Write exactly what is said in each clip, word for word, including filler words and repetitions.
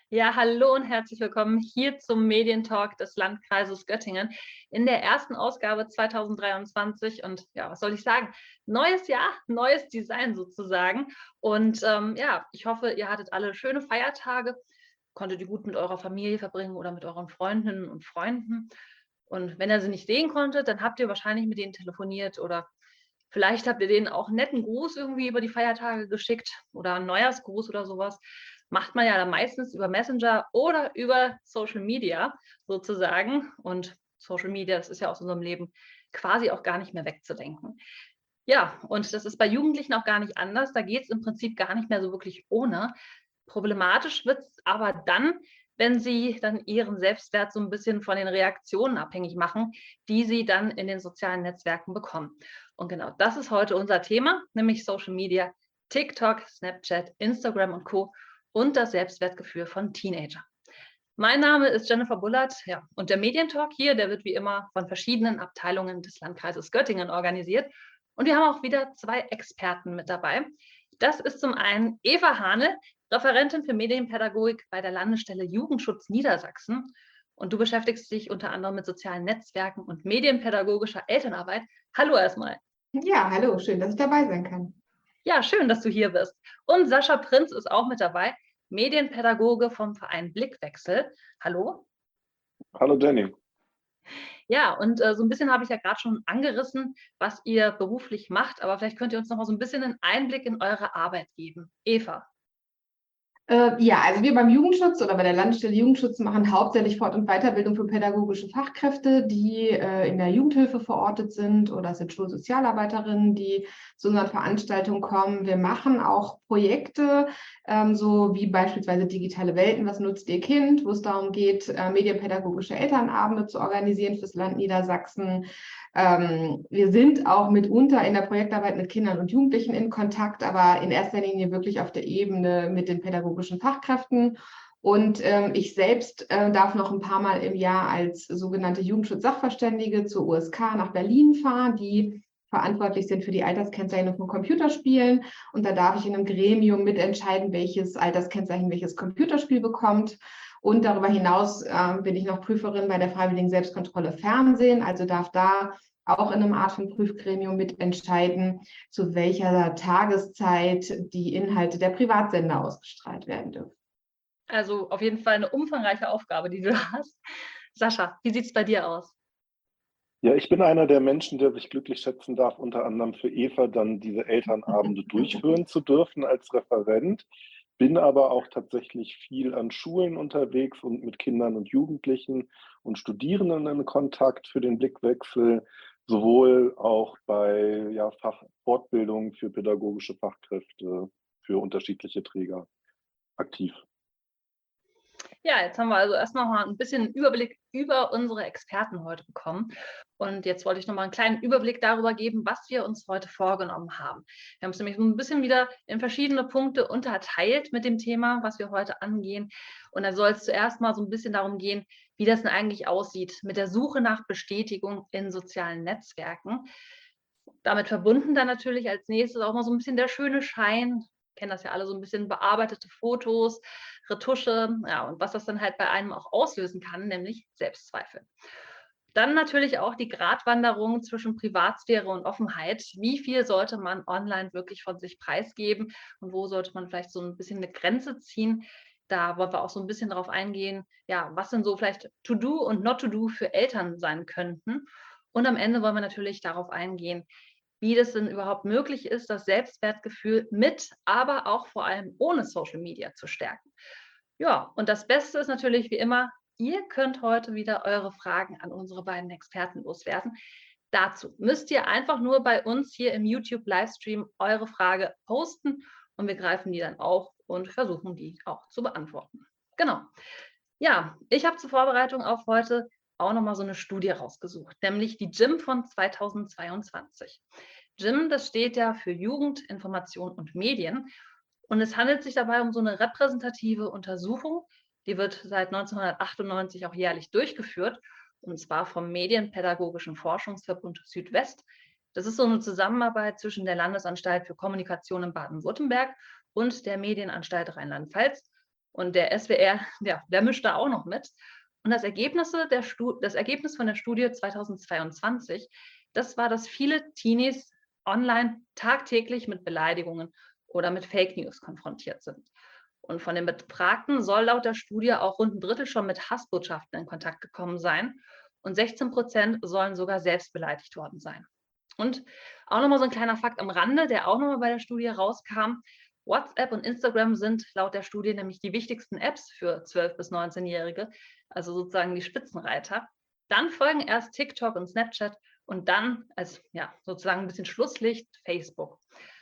Ja, hallo und herzlich willkommen hier zum Medientalk des Landkreises Göttingen in der ersten Ausgabe zweitausenddreiundzwanzig. Und ja, was soll ich sagen? Neues Jahr, neues Design sozusagen. Und ähm, ja, ich hoffe, ihr hattet alle schöne Feiertage, konntet ihr gut mit eurer Familie verbringen oder mit euren Freundinnen und Freunden. Und wenn ihr sie nicht sehen konntet, dann habt ihr wahrscheinlich mit denen telefoniert oder vielleicht habt ihr denen auch 'n netten Gruß irgendwie über die Feiertage geschickt oder 'n Neujahrsgruß oder sowas. Macht man ja dann meistens über Messenger oder über Social Media sozusagen. Und Social Media, das ist ja aus unserem Leben quasi auch gar nicht mehr wegzudenken. Ja, und das ist bei Jugendlichen auch gar nicht anders. Da geht's im Prinzip gar nicht mehr so wirklich ohne. Problematisch wird's aber dann, wenn sie dann ihren Selbstwert so 'n bisschen von den Reaktionen abhängig machen, die sie dann in den sozialen Netzwerken bekommen. Und genau das ist heute unser Thema, nämlich Social Media, TikTok, Snapchat, Instagram und Co. und das Selbstwertgefühl von Teenagern. Mein Name ist Jennifer Bullard, ja, und der Medientalk hier, der wird wie immer von verschiedenen Abteilungen des Landkreises Göttingen organisiert. Und wir haben auch wieder zwei Experten mit dabei. Das ist zum einen Eva Hane, Referentin für Medienpädagogik bei der Landesstelle Jugendschutz Niedersachsen. Und du beschäftigst dich unter anderem mit sozialen Netzwerken und medienpädagogischer Elternarbeit. Hallo erstmal. Ja, hallo, schön, dass ich dabei sein kann. Ja, schön, dass du hier bist. Und Sascha Prinz ist auch mit dabei, Medienpädagoge vom Verein Blickwechsel. Hallo. Hallo Jenny. Ja, und äh, so ein bisschen habe ich ja gerade schon angerissen, was ihr beruflich macht, aber vielleicht könnt ihr uns noch mal so ein bisschen 'n Einblick in eure Arbeit geben. Eva. Äh, ja, also wir beim Jugendschutz oder bei der Landesstelle Jugendschutz machen hauptsächlich Fort- und Weiterbildung für pädagogische Fachkräfte, die äh, in der Jugendhilfe verortet sind, oder es sind Schulsozialarbeiterinnen, die zu unseren Veranstaltungen kommen. Wir machen auch Projekte, ähm, so wie beispielsweise Digitale Welten, was nutzt ihr Kind, wo es darum geht, äh, medienpädagogische Elternabende zu organisieren fürs Land Niedersachsen. Ähm, wir sind auch mitunter in der Projektarbeit mit Kindern und Jugendlichen in Kontakt, aber in erster Linie wirklich auf der Ebene mit den pädagogischen Fachkräften. Und ähm, ich selbst äh, darf noch ein paar Mal im Jahr als sogenannte Jugendschutz-Sachverständige zur U S K nach Berlin fahren, die verantwortlich sind für die Alterskennzeichnung von Computerspielen. Und da darf ich in einem Gremium mitentscheiden, welches Alterskennzeichen welches Computerspiel bekommt. Und darüber hinaus äh, bin ich noch Prüferin bei der Freiwilligen Selbstkontrolle Fernsehen, also darf da auch in einem Art von Prüfgremium mitentscheiden, zu welcher Tageszeit die Inhalte der Privatsender ausgestrahlt werden dürfen. Also auf jeden Fall eine umfangreiche Aufgabe, die du hast. Sascha, wie sieht's bei dir aus? Ja, ich bin einer der Menschen, der sich glücklich schätzen darf, unter anderem für Eva dann diese Elternabende durchführen zu dürfen als Referent, bin aber auch tatsächlich viel an Schulen unterwegs und mit Kindern und Jugendlichen und Studierenden in Kontakt für den Blickwechsel, sowohl auch bei ja, Fach Fortbildung für pädagogische Fachkräfte für unterschiedliche Träger aktiv. Ja, jetzt haben wir also erst noch mal 'n bisschen 'n Überblick über unsere Experten heute bekommen. Und jetzt wollte ich noch mal 'n kleinen Überblick darüber geben, was wir uns heute vorgenommen haben. Wir haben es nämlich so 'n bisschen wieder in verschiedene Punkte unterteilt mit dem Thema, was wir heute angehen. Und da soll es zuerst mal so 'n bisschen darum gehen, wie das denn eigentlich aussieht mit der Suche nach Bestätigung in sozialen Netzwerken. Damit verbunden dann natürlich als Nächstes auch mal so 'n bisschen der schöne Schein. Kennen das ja alle, so 'n bisschen bearbeitete Fotos, Retusche, ja, und was das dann halt bei einem auch auslösen kann, nämlich Selbstzweifel. Dann natürlich auch die Gratwanderung zwischen Privatsphäre und Offenheit. Wie viel sollte man online wirklich von sich preisgeben und wo sollte man vielleicht so 'n bisschen 'ne Grenze ziehen? Da wollen wir auch so 'n bisschen drauf eingehen, ja, was denn so vielleicht to do und not to do für Eltern sein könnten. Und am Ende wollen wir natürlich darauf eingehen, wie das denn überhaupt möglich ist, das Selbstwertgefühl mit, aber auch vor allem ohne Social Media zu stärken. Ja, und das Beste ist natürlich wie immer, ihr könnt heute wieder eure Fragen an unsere beiden Experten loswerden. Dazu müsst ihr einfach nur bei uns hier im YouTube-Livestream eure Frage posten und wir greifen die dann auf und versuchen, die auch zu beantworten. Genau. Ja, ich habe zur Vorbereitung auf heute auch noch mal so 'ne Studie rausgesucht, nämlich die J I M von zweitausendzweiundzwanzig. J I M, das steht ja für Jugend, Information und Medien. Und es handelt sich dabei um so 'ne repräsentative Untersuchung, die wird seit neunzehnhundertachtundneunzig auch jährlich durchgeführt, und zwar vom Medienpädagogischen Forschungsverbund Südwest. Das ist so 'ne Zusammenarbeit zwischen der Landesanstalt für Kommunikation in Baden-Württemberg und der Medienanstalt Rheinland-Pfalz. Und der S W R, ja, der mischt da auch noch mit. Und das, Ergebnisse der Stu- das Ergebnis von der Studie zweitausendzweiundzwanzig, das war, dass viele Teenies online tagtäglich mit Beleidigungen oder mit Fake News konfrontiert sind. Und von den Befragten soll laut der Studie auch rund ein Drittel schon mit Hassbotschaften in Kontakt gekommen sein und sechzehn Prozent sollen sogar selbst beleidigt worden sein. Und auch nochmal so ein kleiner Fakt am Rande, der auch nochmal bei der Studie rauskam: WhatsApp und Instagram sind laut der Studie nämlich die wichtigsten Apps für zwölf- bis neunzehnjährige, also sozusagen die Spitzenreiter. Dann folgen erst TikTok und Snapchat und dann als ja, sozusagen ein bisschen Schlusslicht Facebook.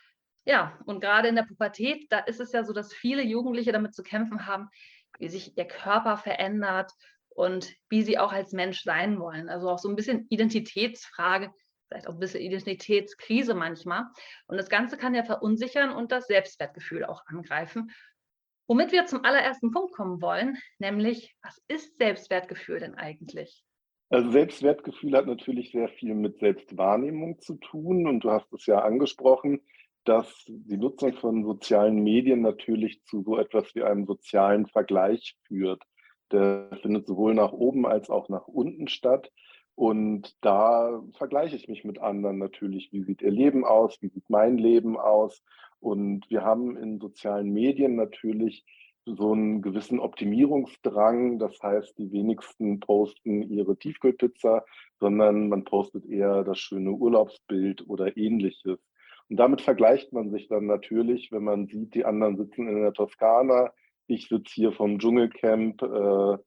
Ja, und gerade in der Pubertät, da ist es ja so, dass viele Jugendliche damit zu kämpfen haben, wie sich ihr Körper verändert und wie sie auch als Mensch sein wollen. Also auch so ein bisschen Identitätsfrage, vielleicht auch ein bisschen Identitätskrise manchmal. Und das Ganze kann ja verunsichern und das Selbstwertgefühl auch angreifen. Womit wir zum allerersten Punkt kommen wollen, nämlich, was ist Selbstwertgefühl denn eigentlich? Also Selbstwertgefühl hat natürlich sehr viel mit Selbstwahrnehmung zu tun und du hast es ja angesprochen, dass die Nutzung von sozialen Medien natürlich zu so etwas wie einem sozialen Vergleich führt. Der findet sowohl nach oben als auch nach unten statt. Und da vergleiche ich mich mit anderen natürlich. Wie sieht ihr Leben aus? Wie sieht mein Leben aus? Und wir haben in sozialen Medien natürlich so einen gewissen Optimierungsdrang. Das heißt, die wenigsten posten ihre Tiefkühlpizza, sondern man postet eher das schöne Urlaubsbild oder Ähnliches. Und damit vergleicht man sich dann natürlich, wenn man sieht, die anderen sitzen in der Toskana, ich sitze hier vom Dschungelcamp. Äh,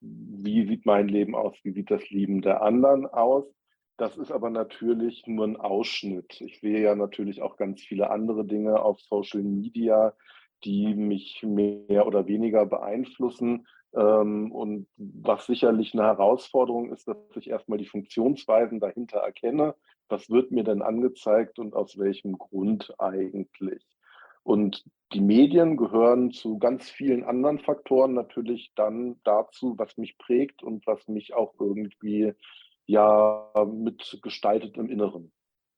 wie sieht mein Leben aus? Wie sieht das Leben der anderen aus? Das ist aber natürlich nur ein Ausschnitt. Ich sehe ja natürlich auch ganz viele andere Dinge auf Social Media, die mich mehr oder weniger beeinflussen. Ähm, und was sicherlich eine Herausforderung ist, dass ich erstmal die Funktionsweisen dahinter erkenne. Was wird mir denn angezeigt und aus welchem Grund eigentlich? Und die Medien gehören zu ganz vielen anderen Faktoren natürlich dann dazu, was mich prägt und was mich auch irgendwie ja mitgestaltet im Inneren.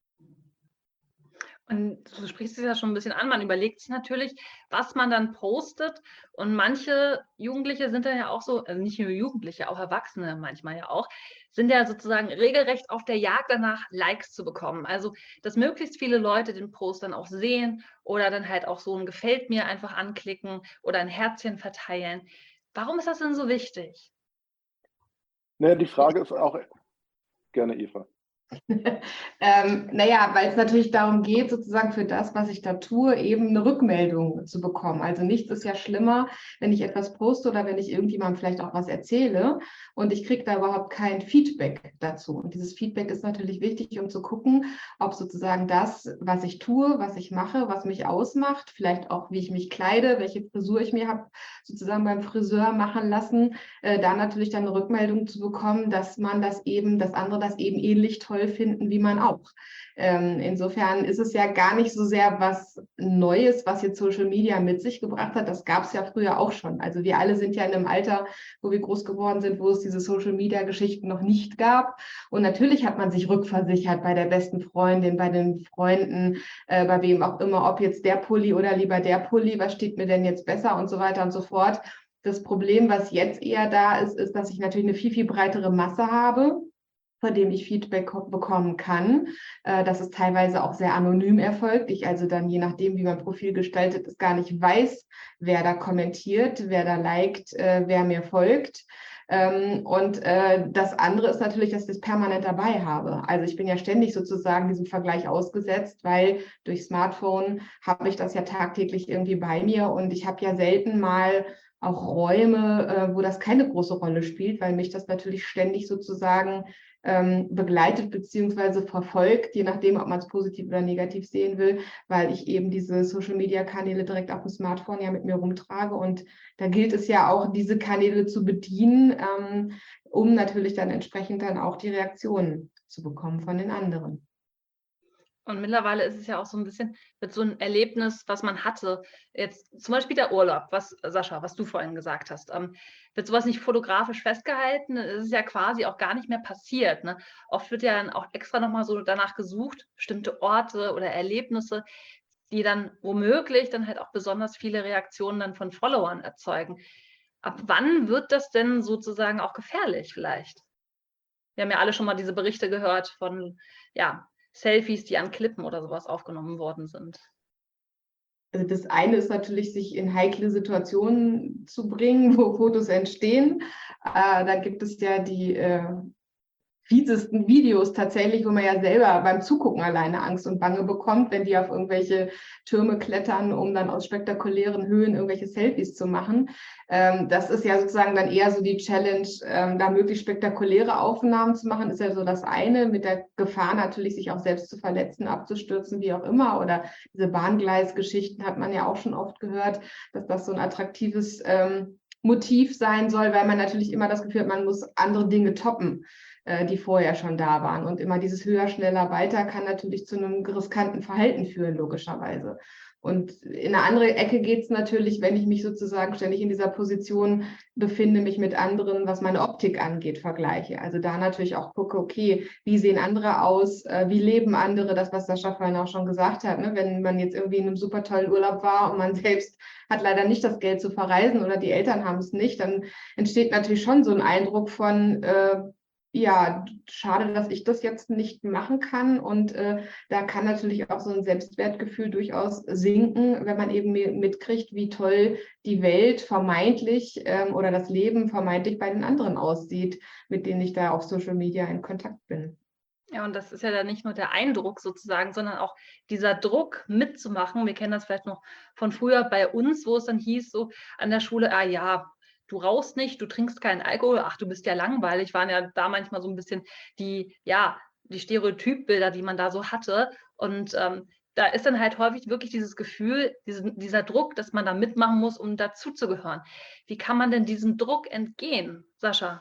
Und du sprichst es ja schon ein bisschen an, man überlegt sich natürlich, was man dann postet. Und manche Jugendliche sind dann ja auch so, also nicht nur Jugendliche, auch Erwachsene manchmal ja auch, sind ja sozusagen regelrecht auf der Jagd danach, Likes zu bekommen. Also, dass möglichst viele Leute den Post dann auch sehen oder dann halt auch so ein Gefällt mir einfach anklicken oder ein Herzchen verteilen. Warum ist das denn so wichtig? Naja, die Frage ist auch, gerne Eva. ähm, naja, weil es natürlich darum geht, sozusagen für das, was ich da tue, eben eine Rückmeldung zu bekommen. Also nichts ist ja schlimmer, wenn ich etwas poste oder wenn ich irgendjemandem vielleicht auch was erzähle und ich kriege da überhaupt kein Feedback dazu. Und dieses Feedback ist natürlich wichtig, um zu gucken, ob sozusagen das, was ich tue, was ich mache, was mich ausmacht, vielleicht auch, wie ich mich kleide, welche Frisur ich mir habe sozusagen beim Friseur machen lassen, äh, da natürlich dann eine Rückmeldung zu bekommen, dass man das eben, dass andere das eben ähnlich toll finden wie man auch. Ähm, insofern ist es ja gar nicht so sehr was Neues, was jetzt Social Media mit sich gebracht hat. Das gab es ja früher auch schon. Also wir alle sind ja in einem Alter, wo wir groß geworden sind, wo es diese Social Media Geschichten noch nicht gab. Und natürlich hat man sich rückversichert bei der besten Freundin, bei den Freunden, äh, bei wem auch immer, ob jetzt der Pulli oder lieber der Pulli, was steht mir denn jetzt besser und so weiter und so fort. Das Problem, was jetzt eher da ist, ist, dass ich natürlich eine viel, viel breitere Masse habe, von dem ich Feedback bekommen kann. Das ist teilweise auch sehr anonym erfolgt. Ich also dann, je nachdem, wie mein Profil gestaltet ist, gar nicht weiß, wer da kommentiert, wer da liked, wer mir folgt. Und das andere ist natürlich, dass ich das permanent dabei habe. Also ich bin ja ständig sozusagen diesem Vergleich ausgesetzt, weil durch Smartphone habe ich das ja tagtäglich irgendwie bei mir und ich habe ja selten mal auch Räume, wo das keine große Rolle spielt, weil mich das natürlich ständig sozusagen ähm, begleitet beziehungsweise verfolgt, je nachdem, ob man es positiv oder negativ sehen will, weil ich eben diese Social-Media-Kanäle direkt auf dem Smartphone ja mit mir rumtrage und da gilt es ja auch, diese Kanäle zu bedienen, ähm, um natürlich dann entsprechend dann auch die Reaktionen zu bekommen von den anderen. Und mittlerweile ist es ja auch so ein bisschen mit so einem Erlebnis, was man hatte. Jetzt zum Beispiel der Urlaub, was, Sascha, was du vorhin gesagt hast. Ähm, wird sowas nicht fotografisch festgehalten? Es ist ja quasi auch gar nicht mehr passiert. Ne? Oft wird ja dann auch extra nochmal so danach gesucht, bestimmte Orte oder Erlebnisse, die dann womöglich dann halt auch besonders viele Reaktionen dann von Followern erzeugen. Ab wann wird das denn sozusagen auch gefährlich vielleicht? Wir haben ja alle schon mal diese Berichte gehört von, ja, Selfies, die an Klippen oder sowas aufgenommen worden sind. Also das eine ist natürlich, sich in heikle Situationen zu bringen, wo Fotos entstehen. Äh, da gibt es ja die äh, fiesesten Videos tatsächlich, wo man ja selber beim Zugucken alleine Angst und Bange bekommt, wenn die auf irgendwelche Türme klettern, um dann aus spektakulären Höhen irgendwelche Selfies zu machen. Ähm, das ist ja sozusagen dann eher so die Challenge, ähm, da möglichst spektakuläre Aufnahmen zu machen, ist ja so das eine, mit der Gefahr natürlich, sich auch selbst zu verletzen, abzustürzen, wie auch immer. Oder diese Bahngleisgeschichten hat man ja auch schon oft gehört, dass das so ein attraktives ähm, Motiv sein soll, weil man natürlich immer das Gefühl hat, man muss andere Dinge toppen, die vorher schon da waren. Und immer dieses höher, schneller, weiter kann natürlich zu einem riskanten Verhalten führen, logischerweise. Und in eine andere Ecke geht es natürlich, wenn ich mich sozusagen ständig in dieser Position befinde, mich mit anderen, was meine Optik angeht, vergleiche. Also da natürlich auch gucke, okay, wie sehen andere aus, wie leben andere, das, was Sascha vorhin auch schon gesagt hat, ne? Wenn man jetzt irgendwie in einem super tollen Urlaub war und man selbst hat leider nicht das Geld zu verreisen oder die Eltern haben es nicht, dann entsteht natürlich schon so ein Eindruck von, äh, ja, schade, dass ich das jetzt nicht machen kann. Und äh, da kann natürlich auch so ein Selbstwertgefühl durchaus sinken, wenn man eben mitkriegt, wie toll die Welt vermeintlich ähm, oder das Leben vermeintlich bei den anderen aussieht, mit denen ich da auf Social Media in Kontakt bin. Ja, und das ist ja dann nicht nur der Eindruck sozusagen, sondern auch dieser Druck mitzumachen. Wir kennen das vielleicht noch von früher bei uns, wo es dann hieß, so an der Schule, ah ja, du rauchst nicht, du trinkst keinen Alkohol, ach, du bist ja langweilig, waren ja da manchmal so ein bisschen die, ja, die Stereotypbilder, die man da so hatte. Und ähm, da ist dann halt häufig wirklich dieses Gefühl, diesen, dieser Druck, dass man da mitmachen muss, um dazuzugehören. Wie kann man denn diesem Druck entgehen, Sascha?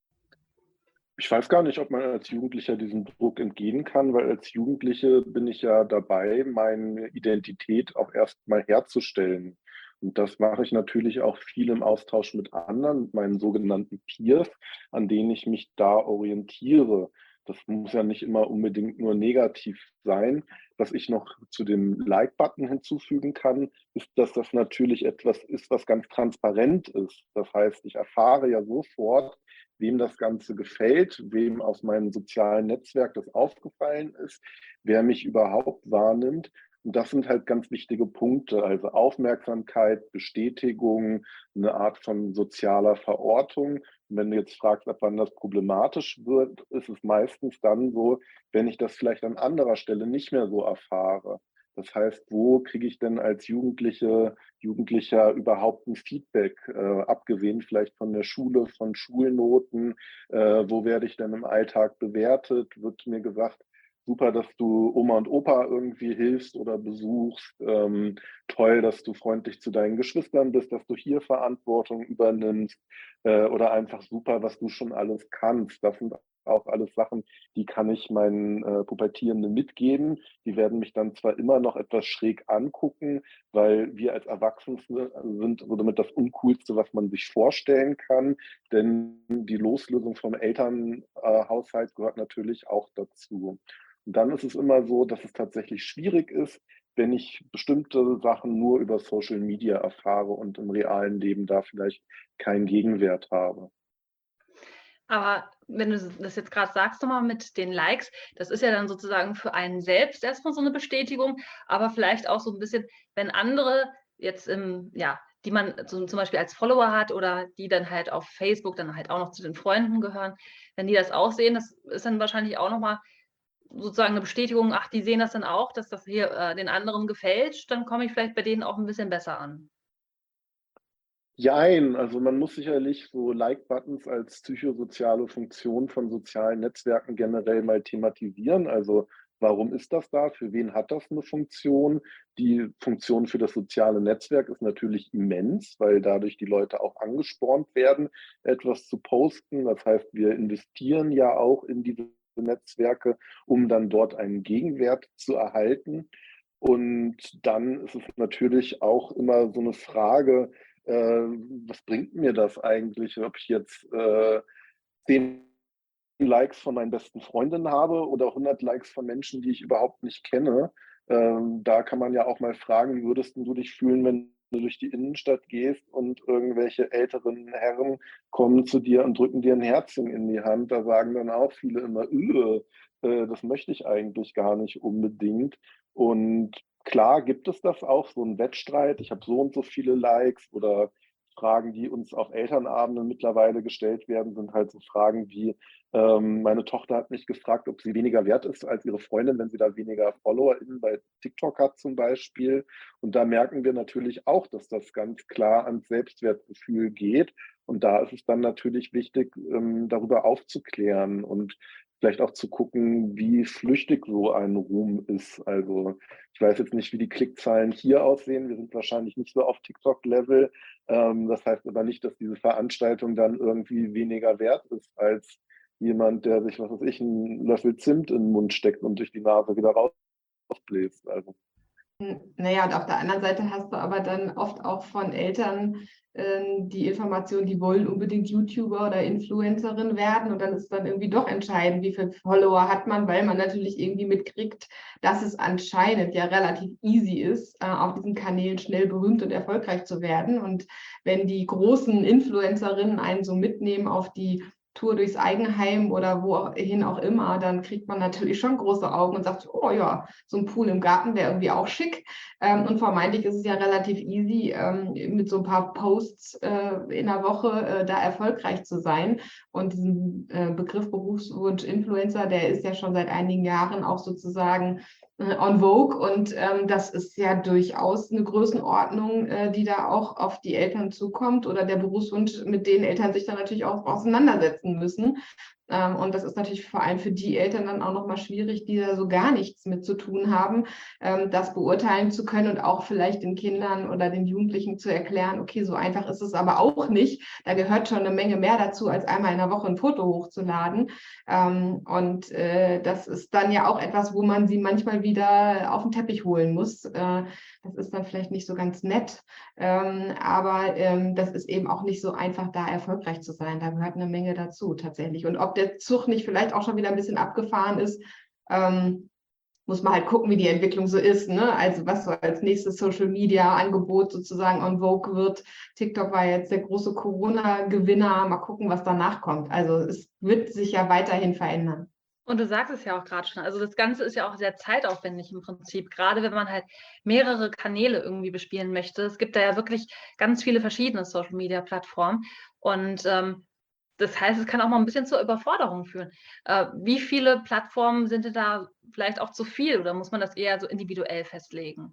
Ich weiß gar nicht, ob man als Jugendlicher diesem Druck entgehen kann, weil als Jugendliche bin ich ja dabei, meine Identität auch erstmal herzustellen. Und das mache ich natürlich auch viel im Austausch mit anderen, mit meinen sogenannten Peers, an denen ich mich da orientiere. Das muss ja nicht immer unbedingt nur negativ sein. Was ich noch zu dem Like-Button hinzufügen kann, ist, dass das natürlich etwas ist, was ganz transparent ist. Das heißt, ich erfahre ja sofort, wem das Ganze gefällt, wem aus meinem sozialen Netzwerk das aufgefallen ist, wer mich überhaupt wahrnimmt. Und das sind halt ganz wichtige Punkte, also Aufmerksamkeit, Bestätigung, eine Art von sozialer Verortung. Und wenn du jetzt fragst, ab wann das problematisch wird, ist es meistens dann so, wenn ich das vielleicht an anderer Stelle nicht mehr so erfahre. Das heißt, wo kriege ich denn als Jugendliche, Jugendlicher überhaupt ein Feedback, äh, abgesehen vielleicht von der Schule, von Schulnoten? Äh, wo werde ich denn im Alltag bewertet? Wird mir gesagt, super, dass du Oma und Opa irgendwie hilfst oder besuchst. Ähm, toll, dass du freundlich zu deinen Geschwistern bist, dass du hier Verantwortung übernimmst. Äh, oder einfach super, was du schon alles kannst. Das sind auch alles Sachen, die kann ich meinen äh, Pubertierenden mitgeben. Die werden mich dann zwar immer noch etwas schräg angucken, weil wir als Erwachsene sind so damit das Uncoolste, was man sich vorstellen kann. Denn die Loslösung vom Elternhaushalt gehört natürlich auch dazu. Und dann ist es immer so, dass es tatsächlich schwierig ist, wenn ich bestimmte Sachen nur über Social Media erfahre und im realen Leben da vielleicht keinen Gegenwert habe. Aber wenn du das jetzt gerade sagst, nochmal mit den Likes, das ist ja dann sozusagen für einen selbst erstmal so eine Bestätigung, aber vielleicht auch so ein bisschen, wenn andere jetzt im, ja, die man so, zum Beispiel als Follower hat oder die dann halt auf Facebook dann halt auch noch zu den Freunden gehören, wenn die das auch sehen, das ist dann wahrscheinlich auch nochmal sozusagen eine Bestätigung, ach, die sehen das dann auch, dass das hier äh, den anderen gefällt, dann komme ich vielleicht bei denen auch ein bisschen besser an. Jein, also man muss sicherlich so Like-Buttons als psychosoziale Funktion von sozialen Netzwerken generell mal thematisieren. Also warum ist das da? Für wen hat das eine Funktion? Die Funktion für das soziale Netzwerk ist natürlich immens, weil dadurch die Leute auch angespornt werden, etwas zu posten. Das heißt, wir investieren ja auch in diese Netzwerke, um dann dort einen Gegenwert zu erhalten. Und dann ist es natürlich auch immer so eine Frage, äh, was bringt mir das eigentlich, ob ich jetzt äh, zehn Likes von meinen besten Freundinnen habe oder hundert Likes von Menschen, die ich überhaupt nicht kenne. Ähm, da kann man ja auch mal fragen, wie würdest du dich fühlen, wenn du durch die Innenstadt gehst und irgendwelche älteren Herren kommen zu dir und drücken dir ein Herzchen in die Hand. Da sagen dann auch viele immer, äh, das möchte ich eigentlich gar nicht unbedingt. Und klar gibt es das auch, so einen Wettstreit. Ich habe so und so viele Likes oder Fragen, die uns auf Elternabenden mittlerweile gestellt werden, sind halt so Fragen wie, ähm, meine Tochter hat mich gefragt, ob sie weniger wert ist als ihre Freundin, wenn sie da weniger FollowerInnen bei TikTok hat zum Beispiel. Und da merken wir natürlich auch, dass das ganz klar ans Selbstwertgefühl geht. Und da ist es dann natürlich wichtig, ähm, darüber aufzuklären und vielleicht auch zu gucken, wie flüchtig so ein Ruhm ist. Also ich weiß jetzt nicht, wie die Klickzahlen hier aussehen. Wir sind wahrscheinlich nicht so auf TikTok-Level. Ähm, das heißt aber nicht, dass diese Veranstaltung dann irgendwie weniger wert ist als jemand, der sich, was weiß ich, einen Löffel Zimt in den Mund steckt und durch die Nase wieder rausbläst. Also. Naja, und auf der anderen Seite hast du aber dann oft auch von Eltern äh, die Information, die wollen unbedingt YouTuber oder Influencerin werden und dann ist dann irgendwie doch entscheidend, wie viele Follower hat man, weil man natürlich irgendwie mitkriegt, dass es anscheinend ja relativ easy ist, äh, auf diesen Kanälen schnell berühmt und erfolgreich zu werden. Und wenn die großen Influencerinnen einen so mitnehmen auf die Tour durchs Eigenheim oder wohin auch immer, dann kriegt man natürlich schon große Augen und sagt, oh ja, so ein Pool im Garten wäre irgendwie auch schick. Ähm, und vermeintlich ist es ja relativ easy, ähm, mit so ein paar Posts äh, in der Woche äh, da erfolgreich zu sein. Und diesen äh, Begriff Berufswunsch Influencer, der ist ja schon seit einigen Jahren auch sozusagen äh, on vogue. Und ähm, das ist ja durchaus eine Größenordnung, äh, die da auch auf die Eltern zukommt oder der Berufswunsch, mit denen Eltern sich dann natürlich auch auseinandersetzen müssen. Ähm, und das ist natürlich vor allem für die Eltern dann auch nochmal schwierig, die da so gar nichts mit zu tun haben, ähm, das beurteilen zu können und auch vielleicht den Kindern oder den Jugendlichen zu erklären, okay, so einfach ist es aber auch nicht. Da gehört schon eine Menge mehr dazu, als einmal in der Woche ein Foto hochzuladen. Ähm, und äh, das ist dann ja auch etwas, wo man sie manchmal wieder auf den Teppich holen muss. Äh, das ist dann vielleicht nicht so ganz nett, ähm, aber ähm, das ist eben auch nicht so einfach, da erfolgreich zu sein. Da gehört eine Menge dazu tatsächlich. Und ob der Zug nicht vielleicht auch schon wieder ein bisschen abgefahren ist, ähm, muss man halt gucken, wie die Entwicklung so ist. Ne? Also was so als nächstes Social-Media-Angebot sozusagen on vogue wird. TikTok war jetzt der große Corona-Gewinner. Mal gucken, was danach kommt. Also es wird sich ja weiterhin verändern. Und du sagst es ja auch gerade schon, also das Ganze ist ja auch sehr zeitaufwendig im Prinzip, gerade wenn man halt mehrere Kanäle irgendwie bespielen möchte. Es gibt da ja wirklich ganz viele verschiedene Social-Media-Plattformen und ähm, das heißt, es kann auch mal ein bisschen zur Überforderung führen. Äh, wie viele Plattformen sind denn da vielleicht auch zu viel oder muss man das eher so individuell festlegen?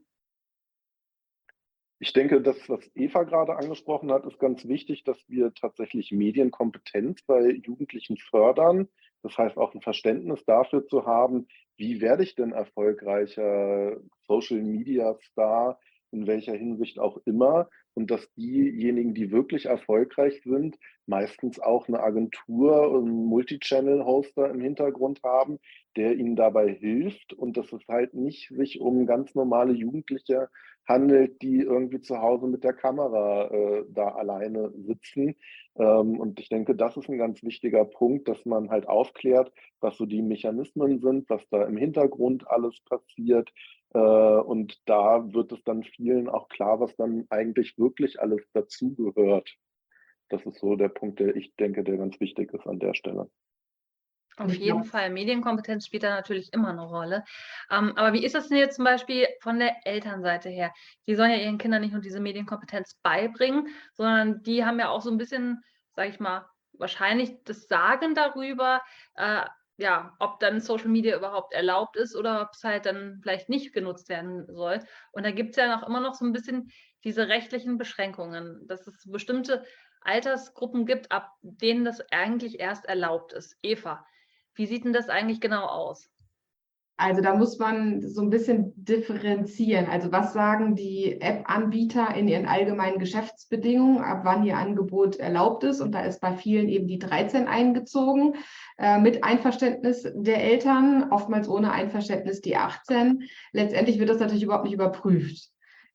Ich denke, das, was Eva gerade angesprochen hat, ist ganz wichtig, dass wir tatsächlich Medienkompetenz bei Jugendlichen fördern. Das heißt auch ein Verständnis dafür zu haben, wie werde ich denn erfolgreicher Social-Media-Star, in welcher Hinsicht auch immer. Und dass diejenigen, die wirklich erfolgreich sind, meistens auch eine Agentur und einen Multichannel-Hoster im Hintergrund haben, der ihnen dabei hilft. Und dass es halt nicht sich um ganz normale Jugendliche handelt, die irgendwie zu Hause mit der Kamera äh, da alleine sitzen. Ähm, und ich denke, das ist ein ganz wichtiger Punkt, dass man halt aufklärt, was so die Mechanismen sind, was da im Hintergrund alles passiert. Äh, und da wird es dann vielen auch klar, was dann eigentlich wirklich alles dazugehört. Das ist so der Punkt, der ich denke, der ganz wichtig ist an der Stelle. Auf jeden Fall, Medienkompetenz spielt da natürlich immer eine Rolle. Ähm, aber wie ist das denn jetzt zum Beispiel von der Elternseite her? Die sollen ja ihren Kindern nicht nur diese Medienkompetenz beibringen, sondern die haben ja auch so ein bisschen, sage ich mal, wahrscheinlich das Sagen darüber, äh, ja, ob dann Social Media überhaupt erlaubt ist oder ob es halt dann vielleicht nicht genutzt werden soll. Und da gibt es ja noch immer noch so ein bisschen diese rechtlichen Beschränkungen, dass es bestimmte Altersgruppen gibt, ab denen das eigentlich erst erlaubt ist. Eva, wie sieht denn das eigentlich genau aus? Also da muss man so ein bisschen differenzieren. Also was sagen die App-Anbieter in ihren allgemeinen Geschäftsbedingungen, ab wann ihr Angebot erlaubt ist? Und da ist bei vielen eben die dreizehn eingezogen, äh, mit Einverständnis der Eltern, oftmals ohne Einverständnis die achtzehn. Letztendlich wird das natürlich überhaupt nicht überprüft.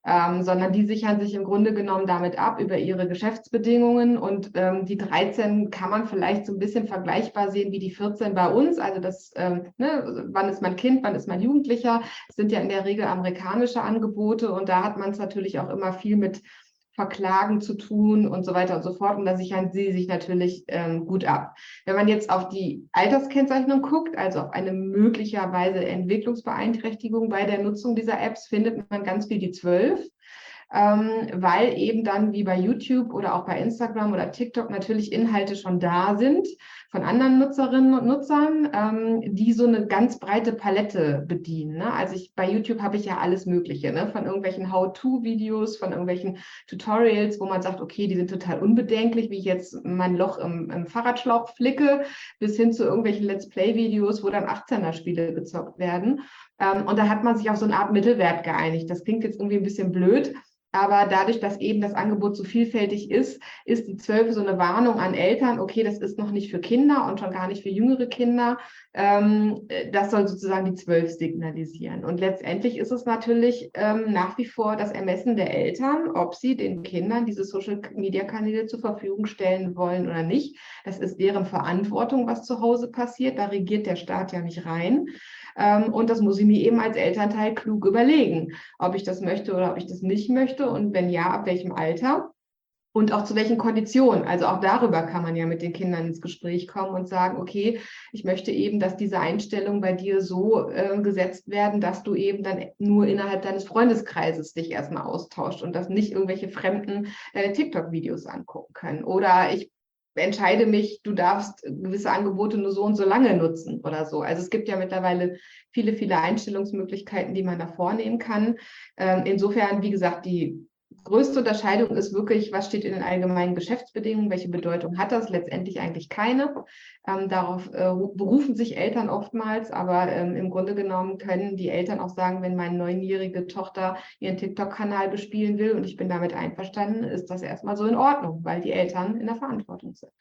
Ähm, sondern die sichern sich im Grunde genommen damit ab über ihre Geschäftsbedingungen. Und ähm, die dreizehn kann man vielleicht so ein bisschen vergleichbar sehen wie die vierzehn bei uns. Also das, ähm, ne, wann ist man Kind, wann ist man Jugendlicher? Das sind ja in der Regel amerikanische Angebote und da hat man es natürlich auch immer viel mit Verklagen zu tun und so weiter und so fort. Und da sichern sie sich natürlich ähm, gut ab. Wenn man jetzt auf die Alterskennzeichnung guckt, also auf eine möglicherweise Entwicklungsbeeinträchtigung bei der Nutzung dieser Apps, findet man ganz viel die zwölf. Ähm, weil eben dann wie bei YouTube oder auch bei Instagram oder TikTok natürlich Inhalte schon da sind von anderen Nutzerinnen und Nutzern, ähm, die so eine ganz breite Palette bedienen. Ne? Also ich, bei YouTube habe ich ja alles Mögliche, ne? Von irgendwelchen How-to-Videos, von irgendwelchen Tutorials, wo man sagt, okay, die sind total unbedenklich, wie ich jetzt mein Loch im, im Fahrradschlauch flicke, bis hin zu irgendwelchen Let's Play-Videos, wo dann achtzehner-Spiele gezockt werden. Ähm, und da hat man sich auf so eine Art Mittelwert geeinigt. Das klingt jetzt irgendwie ein bisschen blöd, aber dadurch, dass eben das Angebot so vielfältig ist, ist die zwölf so eine Warnung an Eltern, okay, das ist noch nicht für Kinder und schon gar nicht für jüngere Kinder. Ähm, das soll sozusagen die zwölf signalisieren. Und letztendlich ist es natürlich ähm, nach wie vor das Ermessen der Eltern, ob sie den Kindern diese Social-Media-Kanäle zur Verfügung stellen wollen oder nicht. Das ist deren Verantwortung, was zu Hause passiert. Da regiert der Staat ja nicht rein. Ähm, und das muss ich mir eben als Elternteil klug überlegen, ob ich das möchte oder ob ich das nicht möchte und wenn ja, ab welchem Alter und auch zu welchen Konditionen. Also auch darüber kann man ja mit den Kindern ins Gespräch kommen und sagen, okay, ich möchte eben, dass diese Einstellungen bei dir so äh, gesetzt werden, dass du eben dann nur innerhalb deines Freundeskreises dich erstmal austauscht und dass nicht irgendwelche Fremden deine TikTok-Videos angucken können. Oder ich entscheide mich, du darfst gewisse Angebote nur so und so lange nutzen oder so. Also es gibt ja mittlerweile viele, viele Einstellungsmöglichkeiten, die man da vornehmen kann. Ähm, insofern, wie gesagt, die größte Unterscheidung ist wirklich, was steht in den allgemeinen Geschäftsbedingungen, welche Bedeutung hat das? Letztendlich eigentlich keine. Ähm, darauf äh, berufen sich Eltern oftmals, aber ähm, im Grunde genommen können die Eltern auch sagen, wenn meine neunjährige Tochter ihren TikTok-Kanal bespielen will und ich bin damit einverstanden, ist das erstmal so in Ordnung, weil die Eltern in der Verantwortung sind.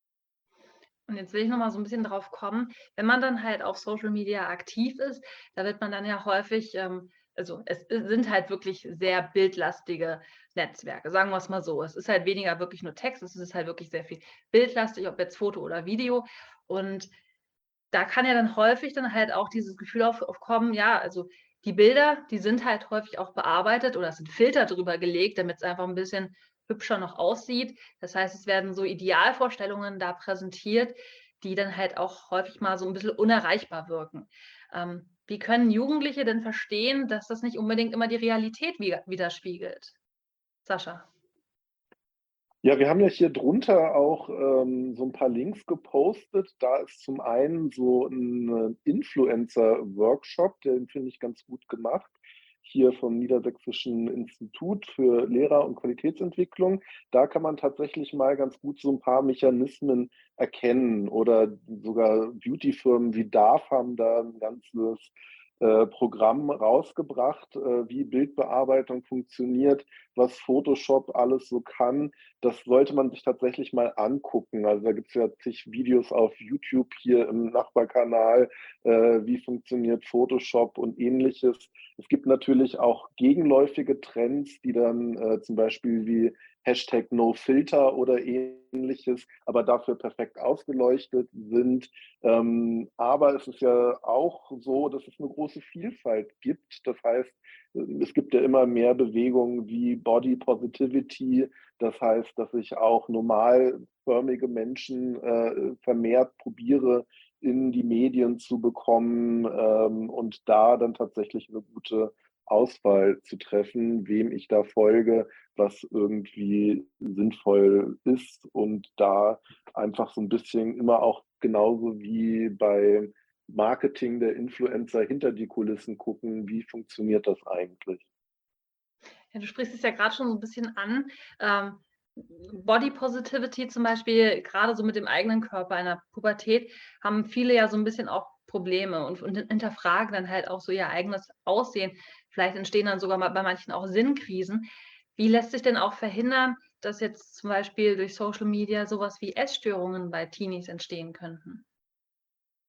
Und jetzt will ich noch mal so ein bisschen drauf kommen, wenn man dann halt auf Social Media aktiv ist, da wird man dann ja häufig, ähm, also es sind halt wirklich sehr bildlastige Netzwerke, sagen wir es mal so. Es ist halt weniger wirklich nur Text, es ist halt wirklich sehr viel bildlastig, ob jetzt Foto oder Video. Und da kann ja dann häufig dann halt auch dieses Gefühl auf, aufkommen, ja, also die Bilder, die sind halt häufig auch bearbeitet oder es sind Filter drüber gelegt, damit es einfach ein bisschen hübscher noch aussieht. Das heißt, es werden so Idealvorstellungen da präsentiert, die dann halt auch häufig mal so ein bisschen unerreichbar wirken. Ähm, wie können Jugendliche denn verstehen, dass das nicht unbedingt immer die Realität widerspiegelt? Sascha. Ja, wir haben ja hier drunter auch ähm, so ein paar Links gepostet. Da ist zum einen so ein Influencer-Workshop, den finde ich ganz gut gemacht, hier vom Niedersächsischen Institut für Lehrer- und Qualitätsentwicklung. Da kann man tatsächlich mal ganz gut so ein paar Mechanismen erkennen oder sogar Beauty-Firmen wie D A F haben da ein ganzes äh, Programm rausgebracht, äh, wie Bildbearbeitung funktioniert, was Photoshop alles so kann. Das sollte man sich tatsächlich mal angucken. Also da gibt es ja zig Videos auf YouTube hier im Nachbarkanal, äh, wie funktioniert Photoshop und ähnliches. Es gibt natürlich auch gegenläufige Trends, die dann äh, zum Beispiel wie Hashtag NoFilter oder ähnliches, aber dafür perfekt ausgeleuchtet sind. Ähm, aber es ist ja auch so, dass es eine große Vielfalt gibt. Das heißt, es gibt ja immer mehr Bewegungen wie Body Positivity. Das heißt, dass ich auch normalförmige Menschen äh, vermehrt probiere, in die Medien zu bekommen ähm, und da dann tatsächlich eine gute Auswahl zu treffen, wem ich da folge, was irgendwie sinnvoll ist und da einfach so ein bisschen immer auch genauso wie bei Marketing der Influencer hinter die Kulissen gucken, wie funktioniert das eigentlich? Ja, du sprichst es ja gerade schon so ein bisschen an. Ähm, Body Positivity zum Beispiel, gerade so mit dem eigenen Körper in der Pubertät, haben viele ja so ein bisschen auch Probleme und, und hinterfragen dann halt auch so ihr eigenes Aussehen. Vielleicht entstehen dann sogar mal bei manchen auch Sinnkrisen. Wie lässt sich denn auch verhindern, dass jetzt zum Beispiel durch Social Media sowas wie Essstörungen bei Teenies entstehen könnten?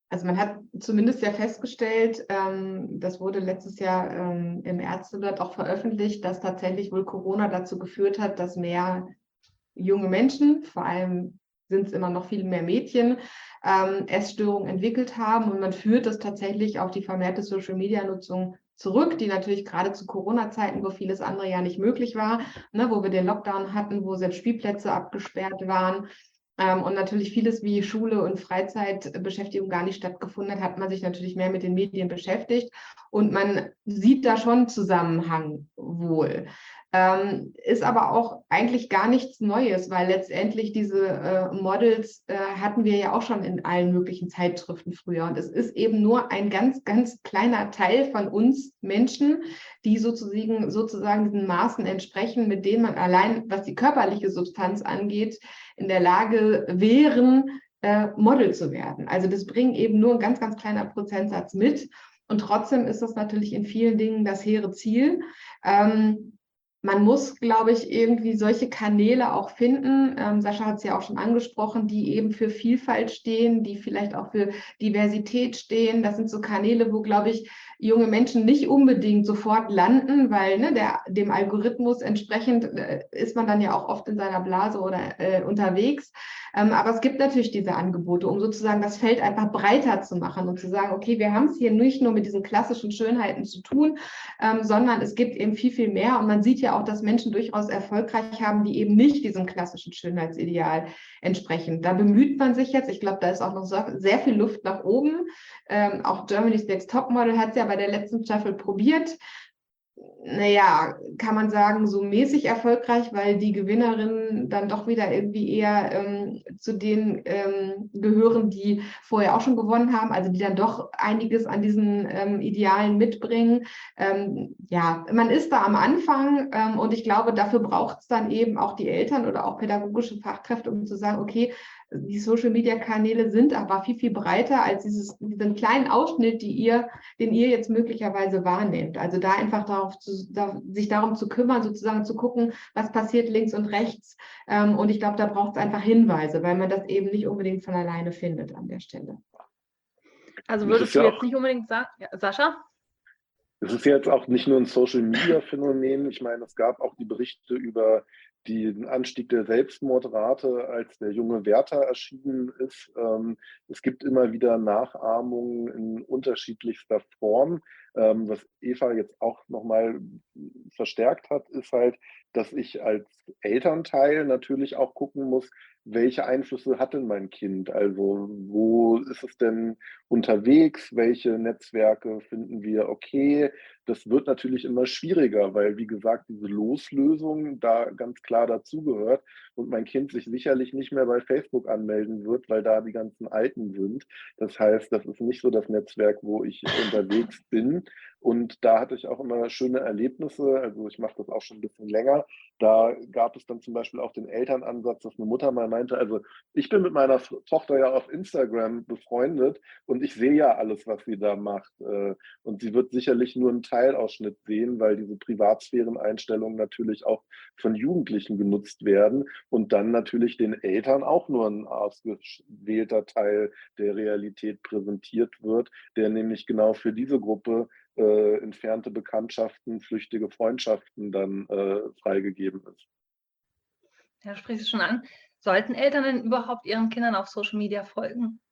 Also man hat zumindest ja festgestellt, ähm, das wurde letztes Jahr ähm, im Ärzteblatt auch veröffentlicht, dass tatsächlich wohl Corona dazu geführt hat, dass mehr junge Menschen, vor allem sind es immer noch viel mehr Mädchen, ähm, Essstörungen entwickelt haben. Und man führt das tatsächlich auf die vermehrte Social-Media-Nutzung zurück, die natürlich gerade zu Corona-Zeiten, wo vieles andere ja nicht möglich war, ne, wo wir den Lockdown hatten, wo selbst Spielplätze abgesperrt waren, ähm, und natürlich vieles wie Schule und Freizeitbeschäftigung gar nicht stattgefunden hat, hat man sich natürlich mehr mit den Medien beschäftigt und man sieht da schon Zusammenhang wohl. Ähm, ist aber auch eigentlich gar nichts Neues, weil letztendlich diese äh, Models äh, hatten wir ja auch schon in allen möglichen Zeitschriften früher. Und es ist eben nur ein ganz, ganz kleiner Teil von uns Menschen, die sozusagen, sozusagen diesen Maßen entsprechen, mit denen man allein, was die körperliche Substanz angeht, in der Lage wären, äh, Model zu werden. Also das bringt eben nur ein ganz, ganz kleiner Prozentsatz mit. Und trotzdem ist das natürlich in vielen Dingen das hehre Ziel. Ähm, Man muss, glaube ich, irgendwie solche Kanäle auch finden. Ähm, Sascha hat es ja auch schon angesprochen, die eben für Vielfalt stehen, die vielleicht auch für Diversität stehen. Das sind so Kanäle, wo, glaube ich, junge Menschen nicht unbedingt sofort landen, weil ne, der, dem Algorithmus entsprechend äh, ist man dann ja auch oft in seiner Blase oder äh, unterwegs. Ähm, aber es gibt natürlich diese Angebote, um sozusagen das Feld einfach breiter zu machen und zu sagen, okay, wir haben es hier nicht nur mit diesen klassischen Schönheiten zu tun, ähm, sondern es gibt eben viel, viel mehr. Und man sieht ja auch, dass Menschen durchaus erfolgreich haben, die eben nicht diesem klassischen Schönheitsideal entsprechen. Da bemüht man sich jetzt. Ich glaube, da ist auch noch so, sehr viel Luft nach oben. Ähm, auch Germany's Next Topmodel hat es ja bei der letzten Staffel probiert. Naja, kann man sagen, so mäßig erfolgreich, weil die Gewinnerinnen dann doch wieder irgendwie eher ähm, zu denen ähm, gehören, die vorher auch schon gewonnen haben, also die dann doch einiges an diesen ähm, Idealen mitbringen. Ähm, ja, man ist da am Anfang ähm, und ich glaube, dafür braucht es dann eben auch die Eltern oder auch pädagogische Fachkräfte, um zu sagen, okay, die Social-Media-Kanäle sind aber viel, viel breiter als dieses, diesen kleinen Ausschnitt, die ihr, den ihr jetzt möglicherweise wahrnehmt. Also da einfach darauf zu, da, sich darum zu kümmern, sozusagen zu gucken, was passiert links und rechts. Ähm, und ich glaube, da braucht es einfach Hinweise, weil man das eben nicht unbedingt von alleine findet an der Stelle. Also würdest du jetzt nicht unbedingt sagen, ja, Sascha? Es ist jetzt auch nicht nur ein Social-Media-Phänomen. Ich meine, es gab auch die Berichte über den Anstieg der Selbstmordrate, als der junge Werther erschienen ist. Es gibt immer wieder Nachahmungen in unterschiedlichster Form. Was Eva jetzt auch nochmal verstärkt hat, ist halt, dass ich als Elternteil natürlich auch gucken muss, welche Einflüsse hat denn mein Kind? Also wo ist es denn unterwegs? Welche Netzwerke finden wir okay? Das wird natürlich immer schwieriger, weil, wie gesagt, diese Loslösung da ganz klar dazugehört und mein Kind sich sicherlich nicht mehr bei Facebook anmelden wird, weil da die ganzen Alten sind. Das heißt, das ist nicht so das Netzwerk, wo ich unterwegs bin. Und da hatte ich auch immer schöne Erlebnisse. Also ich mache das auch schon ein bisschen länger. Da gab es dann zum Beispiel auch den Elternansatz, dass eine Mutter mal meinte, also ich bin mit meiner Tochter ja auf Instagram befreundet und ich sehe ja alles, was sie da macht. Und sie wird sicherlich nur einen Teilausschnitt sehen, weil diese Privatsphären-Einstellungen natürlich auch von Jugendlichen genutzt werden und dann natürlich den Eltern auch nur ein ausgewählter Teil der Realität präsentiert wird, der nämlich genau für diese Gruppe Äh, entfernte Bekanntschaften, flüchtige Freundschaften dann äh, freigegeben ist. Ja, du sprichst es schon an. Sollten Eltern denn überhaupt ihren Kindern auf Social Media folgen?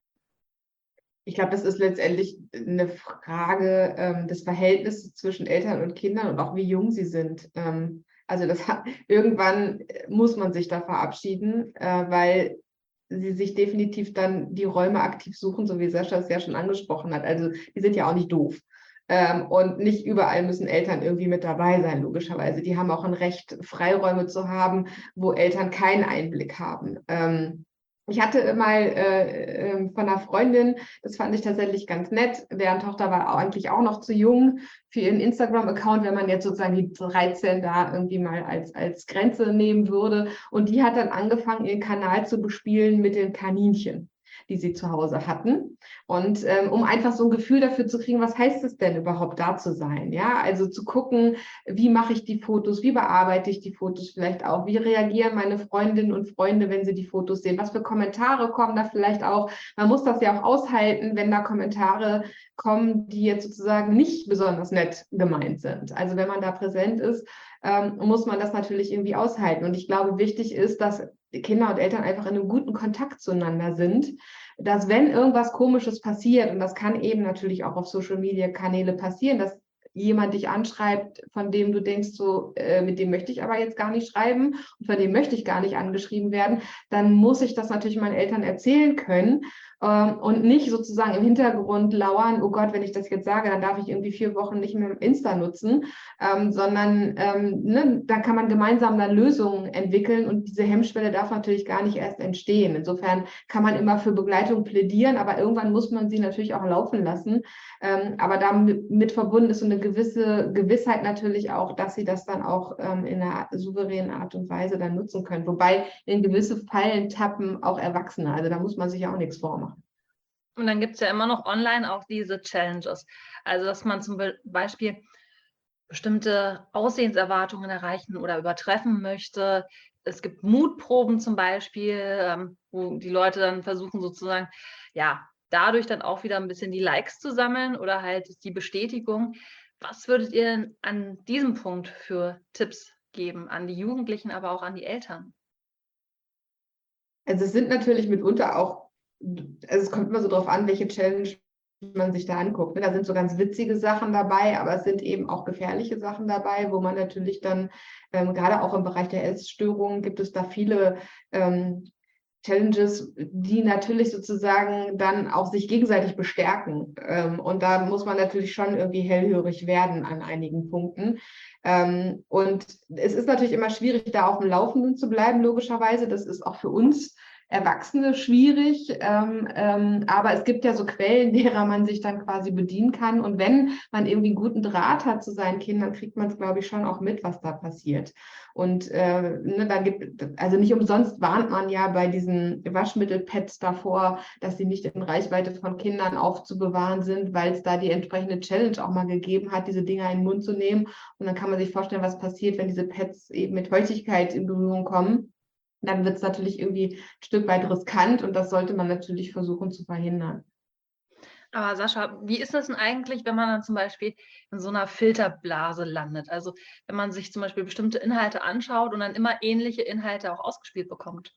Ich glaube, das ist letztendlich eine Frage ähm, des Verhältnisses zwischen Eltern und Kindern und auch wie jung sie sind. Ähm, also das hat, irgendwann muss man sich da verabschieden, äh, weil sie sich definitiv dann die Räume aktiv suchen, so wie Sascha es ja schon angesprochen hat. Also die sind ja auch nicht doof. Ähm, und nicht überall müssen Eltern irgendwie mit dabei sein, logischerweise. Die haben auch ein Recht, Freiräume zu haben, wo Eltern keinen Einblick haben. Ähm, ich hatte mal äh, äh, von einer Freundin, das fand ich tatsächlich ganz nett, deren Tochter war auch eigentlich auch noch zu jung für ihren Instagram-Account, wenn man jetzt sozusagen die dreizehn da irgendwie mal als, als Grenze nehmen würde. Und die hat dann angefangen, ihren Kanal zu bespielen mit den Kaninchen. die sie zu Hause hatten. Und ähm, um einfach so ein Gefühl dafür zu kriegen, was heißt es denn überhaupt, da zu sein? Ja, also zu gucken, wie mache ich die Fotos, wie bearbeite ich die Fotos vielleicht auch, wie reagieren meine Freundinnen und Freunde, wenn sie die Fotos sehen, was für Kommentare kommen da vielleicht auch. Man muss das ja auch aushalten, wenn da Kommentare kommen, die jetzt sozusagen nicht besonders nett gemeint sind. Also wenn man da präsent ist, ähm, muss man das natürlich irgendwie aushalten. Und ich glaube, wichtig ist, dass Kinder und Eltern einfach in einem guten Kontakt zueinander sind, dass wenn irgendwas Komisches passiert, und das kann eben natürlich auch auf Social-Media-Kanäle passieren, dass jemand dich anschreibt, von dem du denkst, so, äh, mit dem möchte ich aber jetzt gar nicht schreiben und von dem möchte ich gar nicht angeschrieben werden, dann muss ich das natürlich meinen Eltern erzählen können ähm, und nicht sozusagen im Hintergrund lauern, oh Gott, wenn ich das jetzt sage, dann darf ich irgendwie vier Wochen nicht mehr Insta nutzen, ähm, sondern ähm, ne, da kann man gemeinsam dann Lösungen entwickeln und diese Hemmschwelle darf natürlich gar nicht erst entstehen. Insofern kann man immer für Begleitung plädieren, aber irgendwann muss man sie natürlich auch laufen lassen. Ähm, aber damit verbunden ist so eine gewisse Gewissheit natürlich auch, dass sie das dann auch ähm, in einer souveränen Art und Weise dann nutzen können. Wobei in gewisse Fallen tappen auch Erwachsene. Also da muss man sich ja auch nichts vormachen. Und dann gibt es ja immer noch online auch diese Challenges. Also dass man zum Beispiel bestimmte Aussehenserwartungen erreichen oder übertreffen möchte. Es gibt Mutproben zum Beispiel, ähm, wo die Leute dann versuchen sozusagen, ja, dadurch dann auch wieder ein bisschen die Likes zu sammeln oder halt die Bestätigung. Was würdet ihr denn an diesem Punkt für Tipps geben an die Jugendlichen, aber auch an die Eltern? Also es sind natürlich mitunter auch, also es kommt immer so drauf an, welche Challenge man sich da anguckt. Da sind so ganz witzige Sachen dabei, aber es sind eben auch gefährliche Sachen dabei, wo man natürlich dann, ähm, gerade auch im Bereich der Essstörungen, gibt es da viele ähm, Challenges, die natürlich sozusagen dann auch sich gegenseitig bestärken. Ähm, und da muss man natürlich schon irgendwie hellhörig werden an einigen Punkten. Ähm, und es ist natürlich immer schwierig, da auf dem Laufenden zu bleiben, logischerweise. Das ist auch für uns Erwachsene schwierig, ähm, ähm, aber es gibt ja so Quellen, derer man sich dann quasi bedienen kann. Und wenn man irgendwie einen guten Draht hat zu seinen Kindern, kriegt man es, glaube ich, schon auch mit, was da passiert. Und äh, ne, da gibt, also nicht umsonst warnt man ja bei diesen Waschmittelpads davor, dass sie nicht in Reichweite von Kindern aufzubewahren sind, weil es da die entsprechende Challenge auch mal gegeben hat, diese Dinger in den Mund zu nehmen. Und dann kann man sich vorstellen, was passiert, wenn diese Pads eben mit Feuchtigkeit in Berührung kommen. Dann wird es natürlich irgendwie ein Stück weit riskant und das sollte man natürlich versuchen zu verhindern. Aber Sascha, wie ist das denn eigentlich, wenn man dann zum Beispiel in so einer Filterblase landet? Also wenn man sich zum Beispiel bestimmte Inhalte anschaut und dann immer ähnliche Inhalte auch ausgespielt bekommt?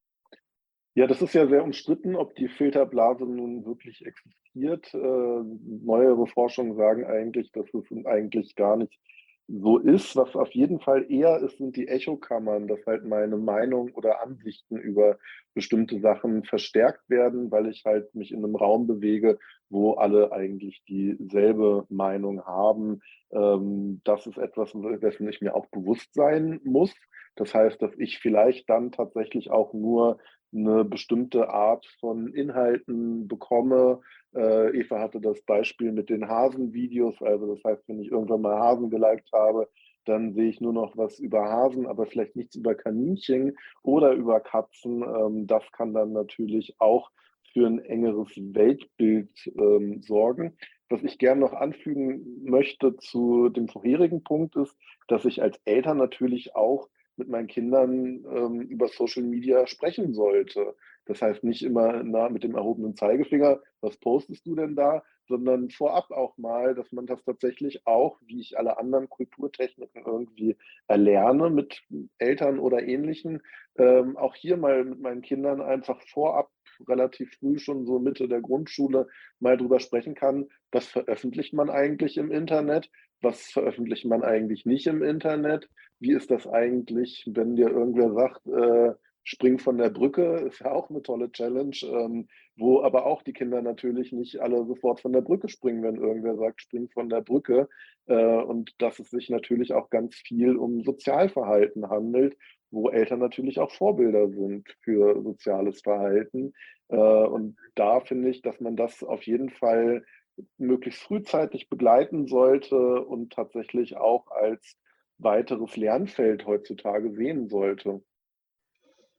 Ja, das ist ja sehr umstritten, ob die Filterblase nun wirklich existiert. Äh, neuere Forschungen sagen eigentlich, dass es eigentlich gar nicht so ist. Was auf jeden Fall eher ist, sind die Echokammern, dass halt meine Meinung oder Ansichten über bestimmte Sachen verstärkt werden, weil ich halt mich in einem Raum bewege, wo alle eigentlich dieselbe Meinung haben. Ähm, das ist etwas, dessen ich mir auch bewusst sein muss. Das heißt, dass ich vielleicht dann tatsächlich auch nur eine bestimmte Art von Inhalten bekomme. Äh, Eva hatte das Beispiel mit den Hasenvideos. Also das heißt, wenn ich irgendwann mal Hasen geliked habe, dann sehe ich nur noch was über Hasen, aber vielleicht nichts über Kaninchen oder über Katzen. Ähm, das kann dann natürlich auch für ein engeres Weltbild ähm, sorgen. Was ich gerne noch anfügen möchte zu dem vorherigen Punkt ist, dass ich als Eltern natürlich auch mit meinen Kindern ähm, über Social Media sprechen sollte. Das heißt nicht immer na, mit dem erhobenen Zeigefinger, was postest du denn da, sondern vorab auch mal, dass man das tatsächlich auch, wie ich alle anderen Kulturtechniken irgendwie erlerne mit Eltern oder Ähnlichen, ähm, auch hier mal mit meinen Kindern einfach vorab relativ früh schon so Mitte der Grundschule mal drüber sprechen kann, was veröffentlicht man eigentlich im Internet, was veröffentlicht man eigentlich nicht im Internet, wie ist das eigentlich, wenn dir irgendwer sagt, äh, spring von der Brücke, ist ja auch eine tolle Challenge, ähm, wo aber auch die Kinder natürlich nicht alle sofort von der Brücke springen, wenn irgendwer sagt, spring von der Brücke. Äh, und dass es sich natürlich auch ganz viel um Sozialverhalten handelt, wo Eltern natürlich auch Vorbilder sind für soziales Verhalten. Äh, und da finde ich, dass man das auf jeden Fall möglichst frühzeitig begleiten sollte und tatsächlich auch als weiteres Lernfeld heutzutage sehen sollte.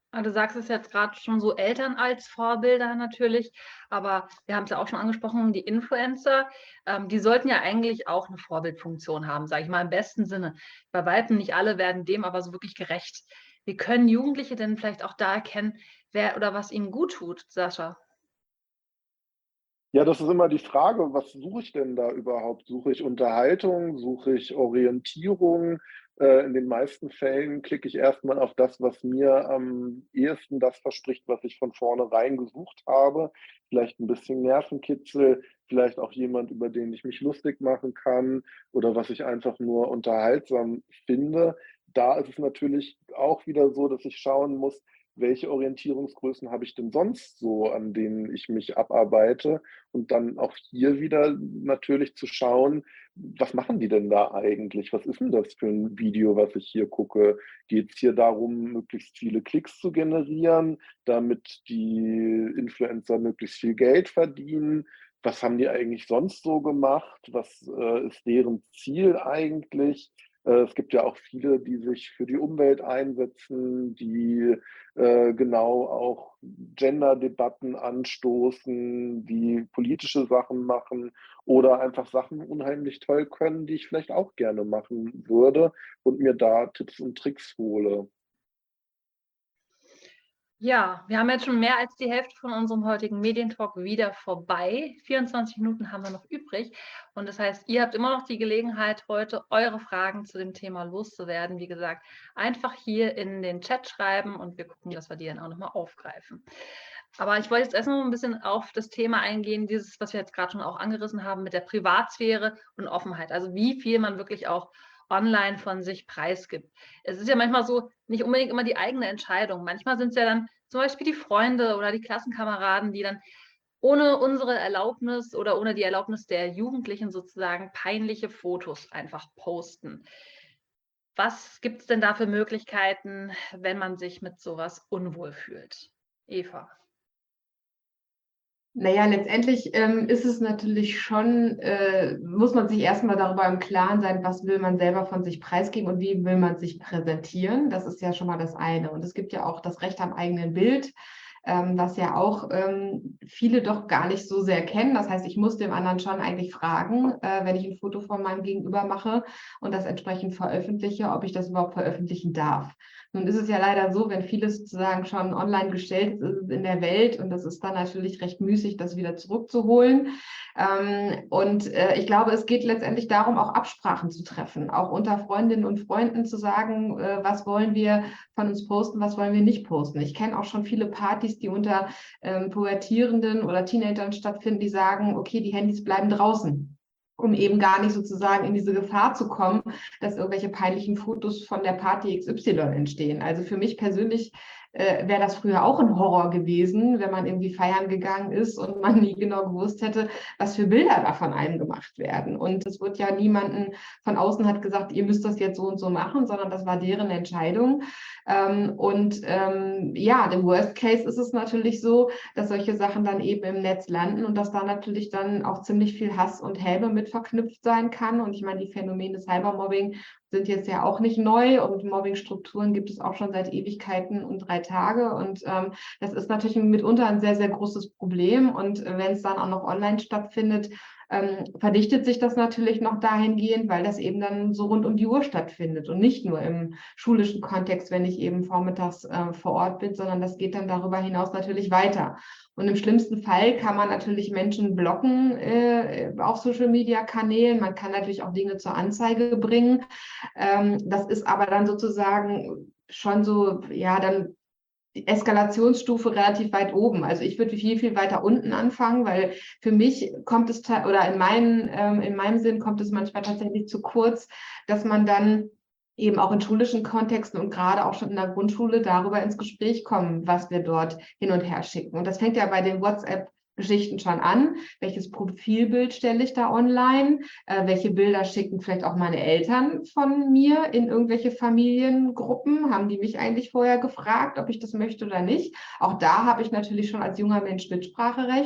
Du sagst es jetzt gerade schon so, Eltern als Vorbilder natürlich, aber wir haben es ja auch schon angesprochen, die Influencer, ähm, die sollten ja eigentlich auch eine Vorbildfunktion haben, sage ich mal im besten Sinne. Bei weitem nicht alle werden dem aber so wirklich gerecht. Wie können Jugendliche denn vielleicht auch da erkennen, wer oder was ihnen gut tut, Sascha? Ja, das ist immer die Frage, was suche ich denn da überhaupt? Suche ich Unterhaltung? Suche ich Orientierung? Äh, in den meisten Fällen klicke ich erstmal auf das, was mir am ehesten das verspricht, was ich von vornherein gesucht habe. Vielleicht ein bisschen Nervenkitzel, vielleicht auch jemand, über den ich mich lustig machen kann oder was ich einfach nur unterhaltsam finde. Da ist es natürlich auch wieder so, dass ich schauen muss, welche Orientierungsgrößen habe ich denn sonst so, an denen ich mich abarbeite? Und dann auch hier wieder natürlich zu schauen, was machen die denn da eigentlich? Was ist denn das für ein Video, was ich hier gucke? Geht es hier darum, möglichst viele Klicks zu generieren, damit die Influencer möglichst viel Geld verdienen? Was haben die eigentlich sonst so gemacht? Was äh, ist deren Ziel eigentlich? Äh, es gibt ja auch viele, die sich für die Umwelt einsetzen, die äh, genau auch Gender-Debatten anstoßen, die politische Sachen machen oder einfach Sachen unheimlich toll können, die ich vielleicht auch gerne machen würde und mir da Tipps und Tricks hole. Ja, wir haben jetzt schon mehr als die Hälfte von unserem heutigen Medientalk wieder vorbei. vierundzwanzig Minuten haben wir noch übrig. Und das heißt, ihr habt immer noch die Gelegenheit, heute eure Fragen zu dem Thema loszuwerden. Wie gesagt, einfach hier in den Chat schreiben und wir gucken, dass wir die dann auch nochmal aufgreifen. Aber ich wollte jetzt erstmal ein bisschen auf das Thema eingehen, dieses, was wir jetzt gerade schon auch angerissen haben, mit der Privatsphäre und Offenheit. Also wie viel man wirklich auch online von sich preisgibt. Es ist ja manchmal so, nicht unbedingt immer die eigene Entscheidung. Manchmal sind es ja dann zum Beispiel die Freunde oder die Klassenkameraden, die dann ohne unsere Erlaubnis oder ohne die Erlaubnis der Jugendlichen sozusagen peinliche Fotos einfach posten. Was gibt es denn da für Möglichkeiten, wenn man sich mit sowas unwohl fühlt? Eva. Naja, letztendlich ähm, ist es natürlich schon, äh, muss man sich erstmal darüber im Klaren sein, was will man selber von sich preisgeben und wie will man sich präsentieren. Das ist ja schon mal das eine. Und es gibt ja auch das Recht am eigenen Bild, ähm, was ja auch ähm, viele doch gar nicht so sehr kennen. Das heißt, ich muss dem anderen schon eigentlich fragen, äh, wenn ich ein Foto von meinem Gegenüber mache und das entsprechend veröffentliche, ob ich das überhaupt veröffentlichen darf. Nun ist es ja leider so, wenn vieles sozusagen schon online gestellt ist in der Welt und das ist dann natürlich recht müßig, das wieder zurückzuholen. Ähm, und äh, ich glaube, es geht letztendlich darum, auch Absprachen zu treffen, auch unter Freundinnen und Freunden zu sagen, äh, was wollen wir von uns posten, was wollen wir nicht posten. Ich kenne auch schon viele Partys, die unter ähm, Pubertierenden oder Teenagern stattfinden, die sagen, okay, die Handys bleiben draußen, um eben gar nicht sozusagen in diese Gefahr zu kommen, dass irgendwelche peinlichen Fotos von der Party X Y entstehen. Also für mich persönlich äh, wäre das früher auch ein Horror gewesen, wenn man irgendwie feiern gegangen ist und man nie genau gewusst hätte, was für Bilder da von einem gemacht werden. Und es wird ja niemanden von außen hat gesagt, ihr müsst das jetzt so und so machen, sondern das war deren Entscheidung. Ähm, und ähm, ja, im Worst Case ist es natürlich so, dass solche Sachen dann eben im Netz landen und dass da natürlich dann auch ziemlich viel Hass und Häme mit verknüpft sein kann. Und ich meine, die Phänomene Cybermobbing sind jetzt ja auch nicht neu und Mobbingstrukturen gibt es auch schon seit Ewigkeiten und drei Tage. Und ähm, das ist natürlich mitunter ein sehr, sehr großes Problem. Und wenn es dann auch noch online stattfindet, ähm, verdichtet sich das natürlich noch dahingehend, weil das eben dann so rund um die Uhr stattfindet und nicht nur im schulischen Kontext, wenn ich eben vormittags äh, vor Ort bin, sondern das geht dann darüber hinaus natürlich weiter. Und im schlimmsten Fall kann man natürlich Menschen blocken äh, auf Social-Media-Kanälen. Man kann natürlich auch Dinge zur Anzeige bringen. Ähm, das ist aber dann sozusagen schon so, ja, dann die Eskalationsstufe relativ weit oben. Also ich würde viel, viel weiter unten anfangen, weil für mich kommt es, oder in, meinen, ähm, in meinem Sinn kommt es manchmal tatsächlich zu kurz, dass man dann eben auch in schulischen Kontexten und gerade auch schon in der Grundschule darüber ins Gespräch kommen, was wir dort hin und her schicken. Und das fängt ja bei den WhatsApp Geschichten schon an. Welches Profilbild stelle ich da online? Äh, welche Bilder schicken vielleicht auch meine Eltern von mir in irgendwelche Familiengruppen? Haben die mich eigentlich vorher gefragt, ob ich das möchte oder nicht? Auch da habe ich natürlich schon als junger Mensch Mitspracherecht.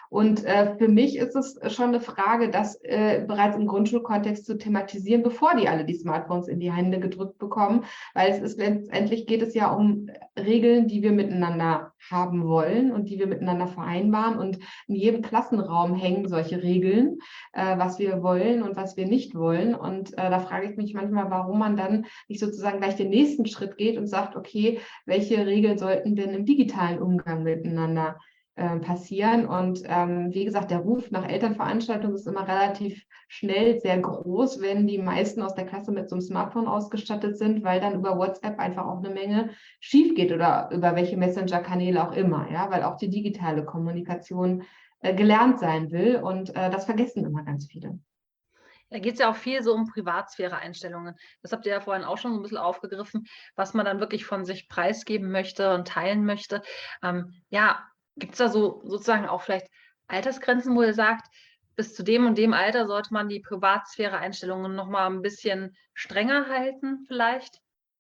Und äh, für mich ist es schon eine Frage, das äh, bereits im Grundschulkontext zu thematisieren, bevor die alle die Smartphones in die Hände gedrückt bekommen, weil es ist letztendlich geht es ja um Regeln, die wir miteinander haben wollen und die wir miteinander vereinbaren. Und in jedem Klassenraum hängen solche Regeln, äh, was wir wollen und was wir nicht wollen. Und äh, da frage ich mich manchmal, warum man dann nicht sozusagen gleich den nächsten Schritt geht und sagt, okay, welche Regeln sollten denn im digitalen Umgang miteinander äh, passieren? Und ähm, wie gesagt, der Ruf nach Elternveranstaltungen ist immer relativ schnell sehr groß, wenn die meisten aus der Klasse mit so einem Smartphone ausgestattet sind, weil dann über WhatsApp einfach auch eine Menge schief geht oder über welche Messenger-Kanäle auch immer, ja, weil auch die digitale Kommunikation äh, gelernt sein will und äh, das vergessen immer ganz viele. Da geht es ja auch viel so um Privatsphäre-Einstellungen. Das habt ihr ja vorhin auch schon so ein bisschen aufgegriffen, was man dann wirklich von sich preisgeben möchte und teilen möchte. Ähm, ja, gibt es da so sozusagen auch vielleicht Altersgrenzen, wo ihr sagt, bis zu dem und dem Alter sollte man die Privatsphäre-Einstellungen nochmal ein bisschen strenger halten vielleicht?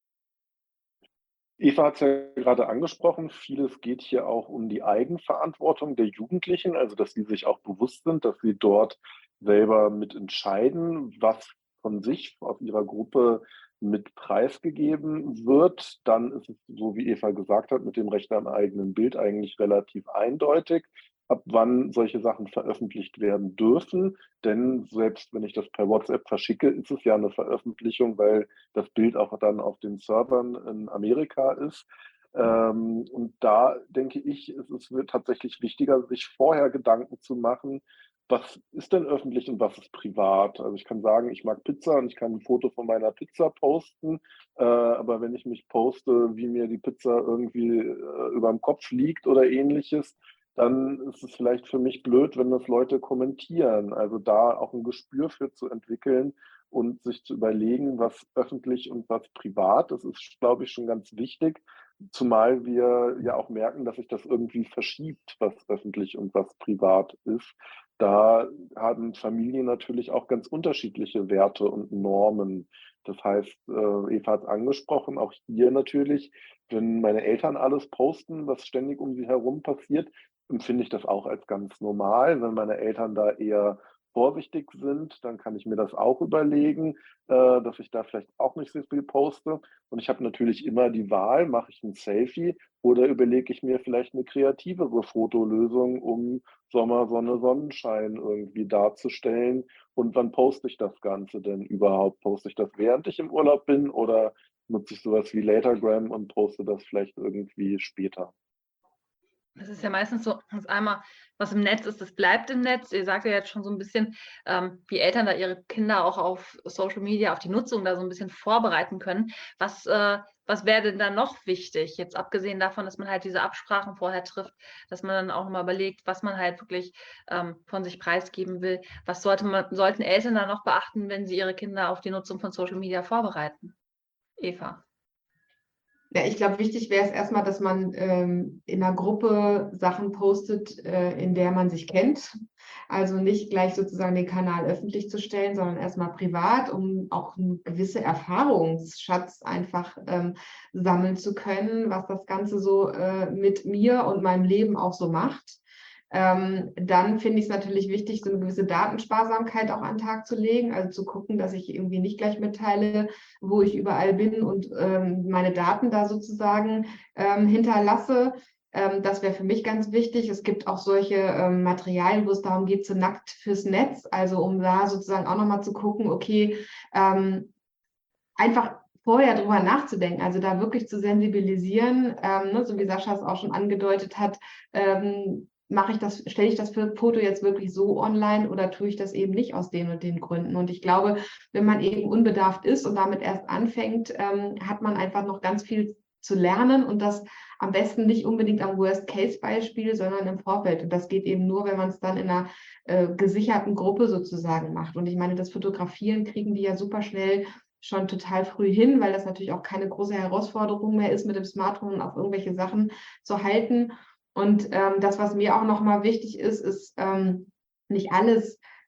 Eva hat es ja gerade angesprochen, vieles geht hier auch um die Eigenverantwortung der Jugendlichen, also dass sie sich auch bewusst sind, dass sie dort selber mitentscheiden, was von sich aus ihrer Gruppe mit preisgegeben wird. Dann ist es, so wie Eva gesagt hat, mit dem Recht am eigenen Bild eigentlich relativ eindeutig, ab wann solche Sachen veröffentlicht werden dürfen. Denn selbst wenn ich das per WhatsApp verschicke, ist es ja eine Veröffentlichung, weil das Bild auch dann auf den Servern in Amerika ist. Ähm, und da denke ich, es ist tatsächlich wichtiger, sich vorher Gedanken zu machen, was ist denn öffentlich und was ist privat? Also ich kann sagen, ich mag Pizza und ich kann ein Foto von meiner Pizza posten, äh, aber wenn ich mich poste, wie mir die Pizza irgendwie äh, über dem Kopf liegt oder ähnliches, dann ist es vielleicht für mich blöd, wenn das Leute kommentieren. Also da auch ein Gespür für zu entwickeln und sich zu überlegen, was öffentlich und was privat. Das ist, glaube ich, schon ganz wichtig. Zumal wir ja auch merken, dass sich das irgendwie verschiebt, was öffentlich und was privat ist. Da haben Familien natürlich auch ganz unterschiedliche Werte und Normen. Das heißt, äh, Eva hat es angesprochen, auch hier natürlich, wenn meine Eltern alles posten, was ständig um sie herum passiert, empfinde ich das auch als ganz normal. Wenn meine Eltern da eher vorsichtig sind, dann kann ich mir das auch überlegen, äh, dass ich da vielleicht auch nicht so viel poste. Und ich habe natürlich immer die Wahl, mache ich ein Selfie oder überlege ich mir vielleicht eine kreativere Fotolösung, um Sommer, Sonne, Sonnenschein irgendwie darzustellen. Und wann poste ich das Ganze denn überhaupt? Poste ich das, während ich im Urlaub bin, oder nutze ich sowas wie Latergram und poste das vielleicht irgendwie später? Das ist ja meistens so, dass einmal, was im Netz ist, das bleibt im Netz. Ihr sagt ja jetzt schon so ein bisschen, ähm, wie Eltern da ihre Kinder auch auf Social Media, auf die Nutzung da so ein bisschen vorbereiten können. Was, äh, was wäre denn da noch wichtig? Jetzt abgesehen davon, dass man halt diese Absprachen vorher trifft, dass man dann auch mal überlegt, was man halt wirklich ähm, von sich preisgeben will. Was sollte man, sollten Eltern da noch beachten, wenn sie ihre Kinder auf die Nutzung von Social Media vorbereiten? Eva. Ja, ich glaube, wichtig wäre es erstmal, dass man ähm, in einer Gruppe Sachen postet, äh, in der man sich kennt. Also nicht gleich sozusagen den Kanal öffentlich zu stellen, sondern erstmal privat, um auch einen gewissen Erfahrungsschatz einfach ähm, sammeln zu können, was das Ganze so äh, mit mir und meinem Leben auch so macht. Ähm, dann finde ich es natürlich wichtig, so eine gewisse Datensparsamkeit auch an den Tag zu legen, also zu gucken, dass ich irgendwie nicht gleich mitteile, wo ich überall bin und ähm, meine Daten da sozusagen ähm, hinterlasse. Ähm, das wäre für mich ganz wichtig. Es gibt auch solche ähm, Materialien, wo es darum geht, so nackt fürs Netz, also um da sozusagen auch nochmal zu gucken, okay, ähm, einfach vorher drüber nachzudenken, also da wirklich zu sensibilisieren, ähm, ne, so wie Sascha es auch schon angedeutet hat, ähm, mache ich das, stelle ich das Foto jetzt wirklich so online oder tue ich das eben nicht aus den und den Gründen? Und ich glaube, wenn man eben unbedarft ist und damit erst anfängt, ähm, hat man einfach noch ganz viel zu lernen und das am besten nicht unbedingt am Worst-Case-Beispiel, sondern im Vorfeld. Und das geht eben nur, wenn man es dann in einer äh, gesicherten Gruppe sozusagen macht. Und ich meine, das Fotografieren kriegen die ja super schnell schon total früh hin, weil das natürlich auch keine große Herausforderung mehr ist, mit dem Smartphone auf irgendwelche Sachen zu halten. Und ähm, das, was mir auch nochmal wichtig ist, ist ähm, nicht alles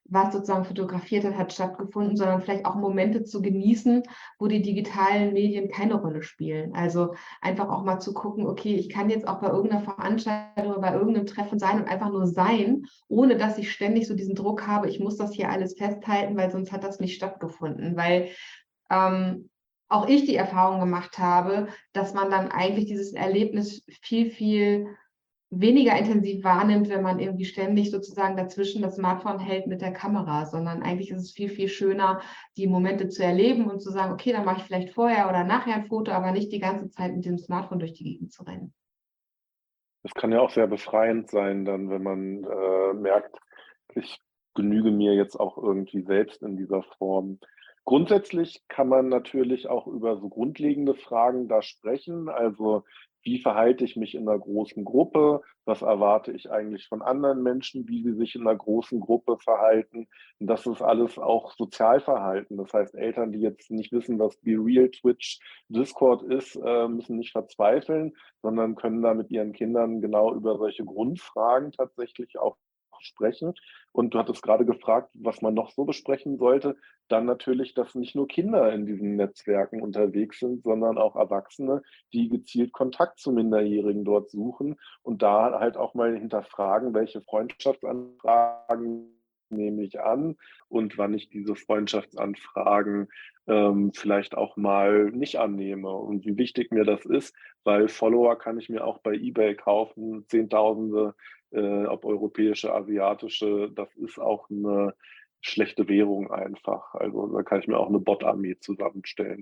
was sozusagen fotografiert hat, hat stattgefunden, sondern vielleicht auch Momente zu genießen, wo die digitalen Medien keine Rolle spielen. Also einfach auch mal zu gucken, okay, ich kann jetzt auch bei irgendeiner Veranstaltung oder bei irgendeinem Treffen sein und einfach nur sein, ohne dass ich ständig so diesen Druck habe, ich muss das hier alles festhalten, weil sonst hat das nicht stattgefunden. Weil ähm, auch ich die Erfahrung gemacht habe, dass man dann eigentlich dieses Erlebnis viel, viel weniger intensiv wahrnimmt, wenn man irgendwie ständig sozusagen dazwischen das Smartphone hält mit der Kamera, sondern eigentlich ist es viel, viel schöner, die Momente zu erleben und zu sagen, okay, dann mache ich vielleicht vorher oder nachher ein Foto, aber nicht die ganze Zeit mit dem Smartphone durch die Gegend zu rennen. Das kann ja auch sehr befreiend sein, dann, wenn man äh, merkt, ich genüge mir jetzt auch irgendwie selbst in dieser Form. Grundsätzlich kann man natürlich auch über so grundlegende Fragen da sprechen. Also, wie verhalte ich mich in einer großen Gruppe? Was erwarte ich eigentlich von anderen Menschen, wie sie sich in einer großen Gruppe verhalten? Und das ist alles auch Sozialverhalten. Das heißt, Eltern, die jetzt nicht wissen, was BeReal, Twitch, Discord ist, äh, müssen nicht verzweifeln, sondern können da mit ihren Kindern genau über solche Grundfragen tatsächlich auch sprechen. Und du hattest gerade gefragt, was man noch so besprechen sollte. Dann natürlich, dass nicht nur Kinder in diesen Netzwerken unterwegs sind, sondern auch Erwachsene, die gezielt Kontakt zu Minderjährigen dort suchen und da halt auch mal hinterfragen, welche Freundschaftsanfragen nehme ich an und wann ich diese Freundschaftsanfragen ähm, vielleicht auch mal nicht annehme und wie wichtig mir das ist, weil Follower kann ich mir auch bei eBay kaufen, Zehntausende, äh, ob europäische, asiatische, das ist auch eine schlechte Währung einfach. Also da kann ich mir auch eine Bot-Armee zusammenstellen.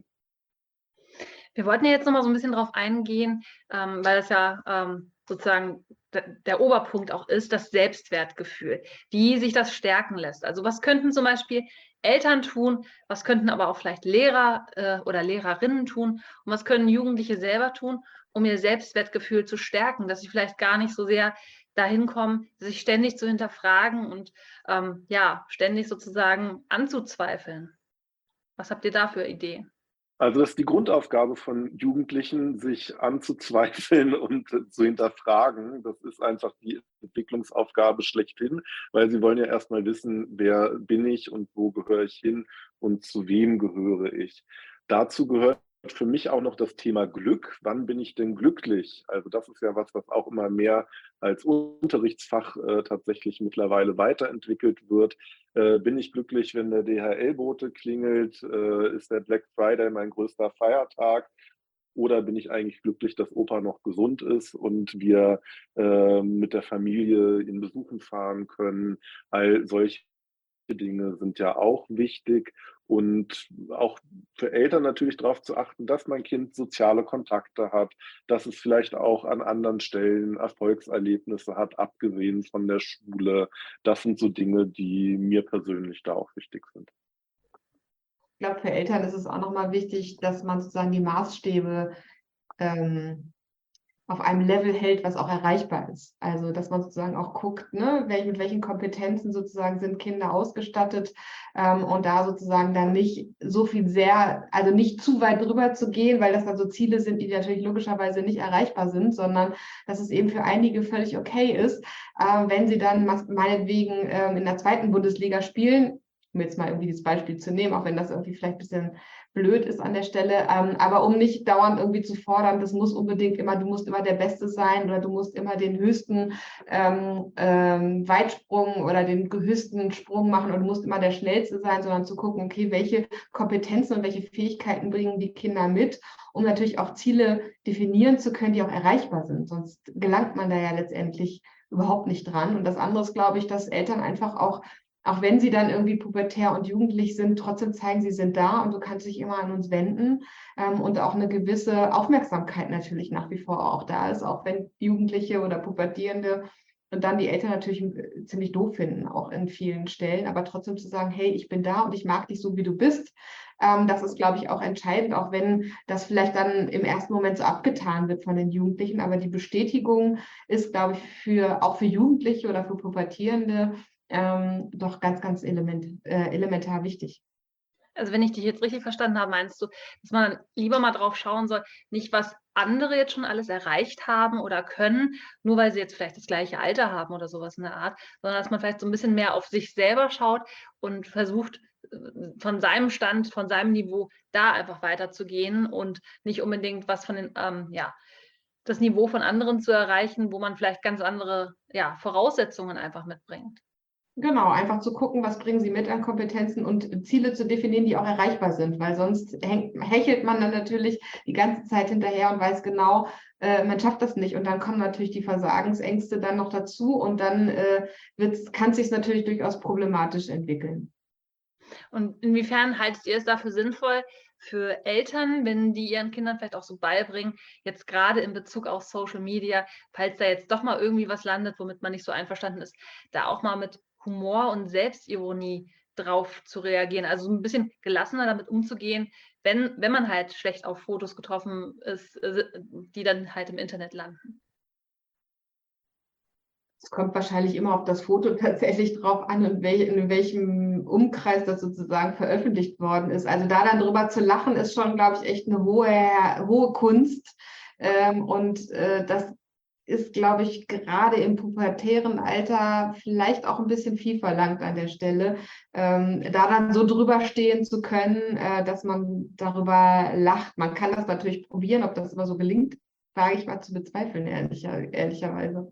Wir wollten ja jetzt nochmal so ein bisschen drauf eingehen, ähm, weil das ja ähm, sozusagen d- der Oberpunkt auch ist, das Selbstwertgefühl, wie sich das stärken lässt. Also was könnten zum Beispiel Eltern tun, was könnten aber auch vielleicht Lehrer äh, oder Lehrerinnen tun und was können Jugendliche selber tun, um ihr Selbstwertgefühl zu stärken, dass sie vielleicht gar nicht so sehr dahin kommen, sich ständig zu hinterfragen und ähm, ja, ständig sozusagen anzuzweifeln. Was habt ihr da für Ideen? Also das ist die Grundaufgabe von Jugendlichen, sich anzuzweifeln und äh, zu hinterfragen. Das ist einfach die Entwicklungsaufgabe schlechthin, weil sie wollen ja erstmal wissen, wer bin ich und wo gehöre ich hin und zu wem gehöre ich. Dazu gehört für mich auch noch das Thema Glück. Wann bin ich denn glücklich? Also das ist ja was, was auch immer mehr als Unterrichtsfach äh, tatsächlich mittlerweile weiterentwickelt wird. Äh, bin ich glücklich, wenn der D H L-Bote klingelt? Äh, ist der Black Friday mein größter Feiertag? Oder bin ich eigentlich glücklich, dass Opa noch gesund ist und wir äh, mit der Familie ihn besuchen fahren können? All solche Dinge sind ja auch wichtig und auch für Eltern natürlich darauf zu achten, dass mein Kind soziale Kontakte hat, dass es vielleicht auch an anderen Stellen Erfolgserlebnisse hat, abgesehen von der Schule. Das sind so Dinge, die mir persönlich da auch wichtig sind. Ich glaube, für Eltern ist es auch nochmal wichtig, dass man sozusagen die Maßstäbe ähm, auf einem Level hält, was auch erreichbar ist. Also, dass man sozusagen auch guckt, ne, welch, mit welchen Kompetenzen sozusagen sind Kinder ausgestattet ähm, und da sozusagen dann nicht so viel sehr, also nicht zu weit drüber zu gehen, weil das dann so Ziele sind, die natürlich logischerweise nicht erreichbar sind, sondern dass es eben für einige völlig okay ist, äh, wenn sie dann meinetwegen ähm, in der zweiten Bundesliga spielen, um jetzt mal irgendwie das Beispiel zu nehmen, auch wenn das irgendwie vielleicht ein bisschen blöd ist an der Stelle, ähm, aber um nicht dauernd irgendwie zu fordern, das muss unbedingt immer, du musst immer der Beste sein oder du musst immer den höchsten ähm, ähm, Weitsprung oder den höchsten Sprung machen oder du musst immer der Schnellste sein, sondern zu gucken, okay, welche Kompetenzen und welche Fähigkeiten bringen die Kinder mit, um natürlich auch Ziele definieren zu können, die auch erreichbar sind. Sonst gelangt man da ja letztendlich überhaupt nicht dran. Und das andere ist, glaube ich, dass Eltern einfach auch Auch wenn sie dann irgendwie pubertär und jugendlich sind, trotzdem zeigen, sie sind da und du kannst dich immer an uns wenden ähm, und auch eine gewisse Aufmerksamkeit natürlich nach wie vor auch da ist, auch wenn Jugendliche oder Pubertierende und dann die Eltern natürlich ziemlich doof finden, auch in vielen Stellen, aber trotzdem zu sagen, hey, ich bin da und ich mag dich so, wie du bist, ähm, das ist, glaube ich, auch entscheidend, auch wenn das vielleicht dann im ersten Moment so abgetan wird von den Jugendlichen, aber die Bestätigung ist, glaube ich, für auch für Jugendliche oder für Pubertierende ähm, doch ganz, ganz element, äh, elementar wichtig. Also wenn ich dich jetzt richtig verstanden habe, meinst du, dass man lieber mal drauf schauen soll, nicht was andere jetzt schon alles erreicht haben oder können, nur weil sie jetzt vielleicht das gleiche Alter haben oder sowas in der Art, sondern dass man vielleicht so ein bisschen mehr auf sich selber schaut und versucht, von seinem Stand, von seinem Niveau da einfach weiterzugehen und nicht unbedingt was von den, ähm, ja, das Niveau von anderen zu erreichen, wo man vielleicht ganz andere, ja, Voraussetzungen einfach mitbringt. Genau, einfach zu gucken, was bringen sie mit an Kompetenzen und Ziele zu definieren, die auch erreichbar sind, weil sonst hängt, hechelt man dann natürlich die ganze Zeit hinterher und weiß genau, äh, man schafft das nicht. Und dann kommen natürlich die Versagensängste dann noch dazu und dann äh, kann es sich natürlich durchaus problematisch entwickeln. Und inwiefern haltet ihr es dafür sinnvoll für Eltern, wenn die ihren Kindern vielleicht auch so beibringen, jetzt gerade in Bezug auf Social Media, falls da jetzt doch mal irgendwie was landet, womit man nicht so einverstanden ist, da auch mal mit Humor und Selbstironie drauf zu reagieren, also so ein bisschen gelassener damit umzugehen, wenn, wenn man halt schlecht auf Fotos getroffen ist, die dann halt im Internet landen? Es kommt wahrscheinlich immer auf das Foto tatsächlich drauf an, in, wel in welchem Umkreis das sozusagen veröffentlicht worden ist. Also da dann drüber zu lachen, ist schon, glaube ich, echt eine hohe, hohe Kunst. Ähm, und äh, das ist, glaube ich, gerade im pubertären Alter vielleicht auch ein bisschen viel verlangt an der Stelle, ähm, da dann so drüber stehen zu können, äh, dass man darüber lacht. Man kann das natürlich probieren, ob das immer so gelingt, wage ich mal zu bezweifeln, ehrlicher, ehrlicherweise.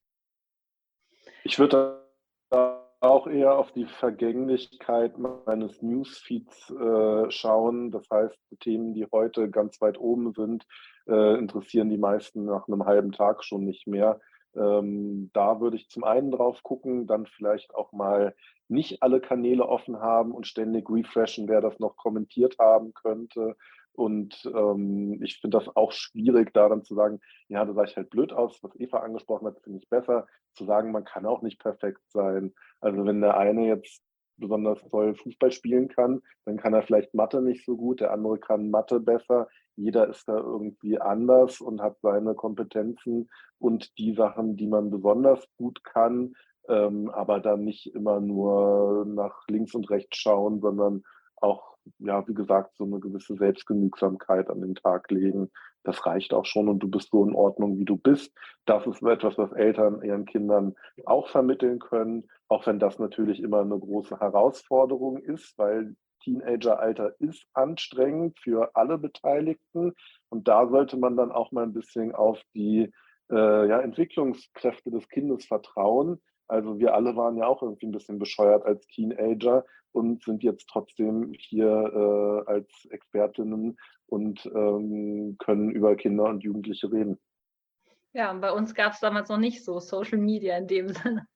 Ich würde auch eher auf die Vergänglichkeit meines Newsfeeds äh, schauen. Das heißt, Themen, die heute ganz weit oben sind, äh, interessieren die meisten nach einem halben Tag schon nicht mehr. Ähm, da würde ich zum einen drauf gucken, dann vielleicht auch mal nicht alle Kanäle offen haben und ständig refreshen, wer das noch kommentiert haben könnte. Und ähm, ich finde das auch schwierig, da dann zu sagen, ja, da sah ich halt blöd aus, was Eva angesprochen hat, finde ich besser. Zu sagen, man kann auch nicht perfekt sein. Also wenn der eine jetzt besonders toll Fußball spielen kann, dann kann er vielleicht Mathe nicht so gut, der andere kann Mathe besser. Jeder ist da irgendwie anders und hat seine Kompetenzen und die Sachen, die man besonders gut kann, ähm, aber dann nicht immer nur nach links und rechts schauen, sondern auch, ja, wie gesagt, so eine gewisse Selbstgenügsamkeit an den Tag legen. Das reicht auch schon und du bist so in Ordnung, wie du bist. Das ist etwas, was Eltern ihren Kindern auch vermitteln können, auch wenn das natürlich immer eine große Herausforderung ist, weil Teenageralter ist anstrengend für alle Beteiligten und da sollte man dann auch mal ein bisschen auf die äh, ja, Entwicklungskräfte des Kindes vertrauen. Also wir alle waren ja auch irgendwie ein bisschen bescheuert als Teenager und sind jetzt trotzdem hier äh, als Expertinnen und ähm, können über Kinder und Jugendliche reden. Ja, und bei uns gab es damals noch nicht so Social Media in dem Sinne.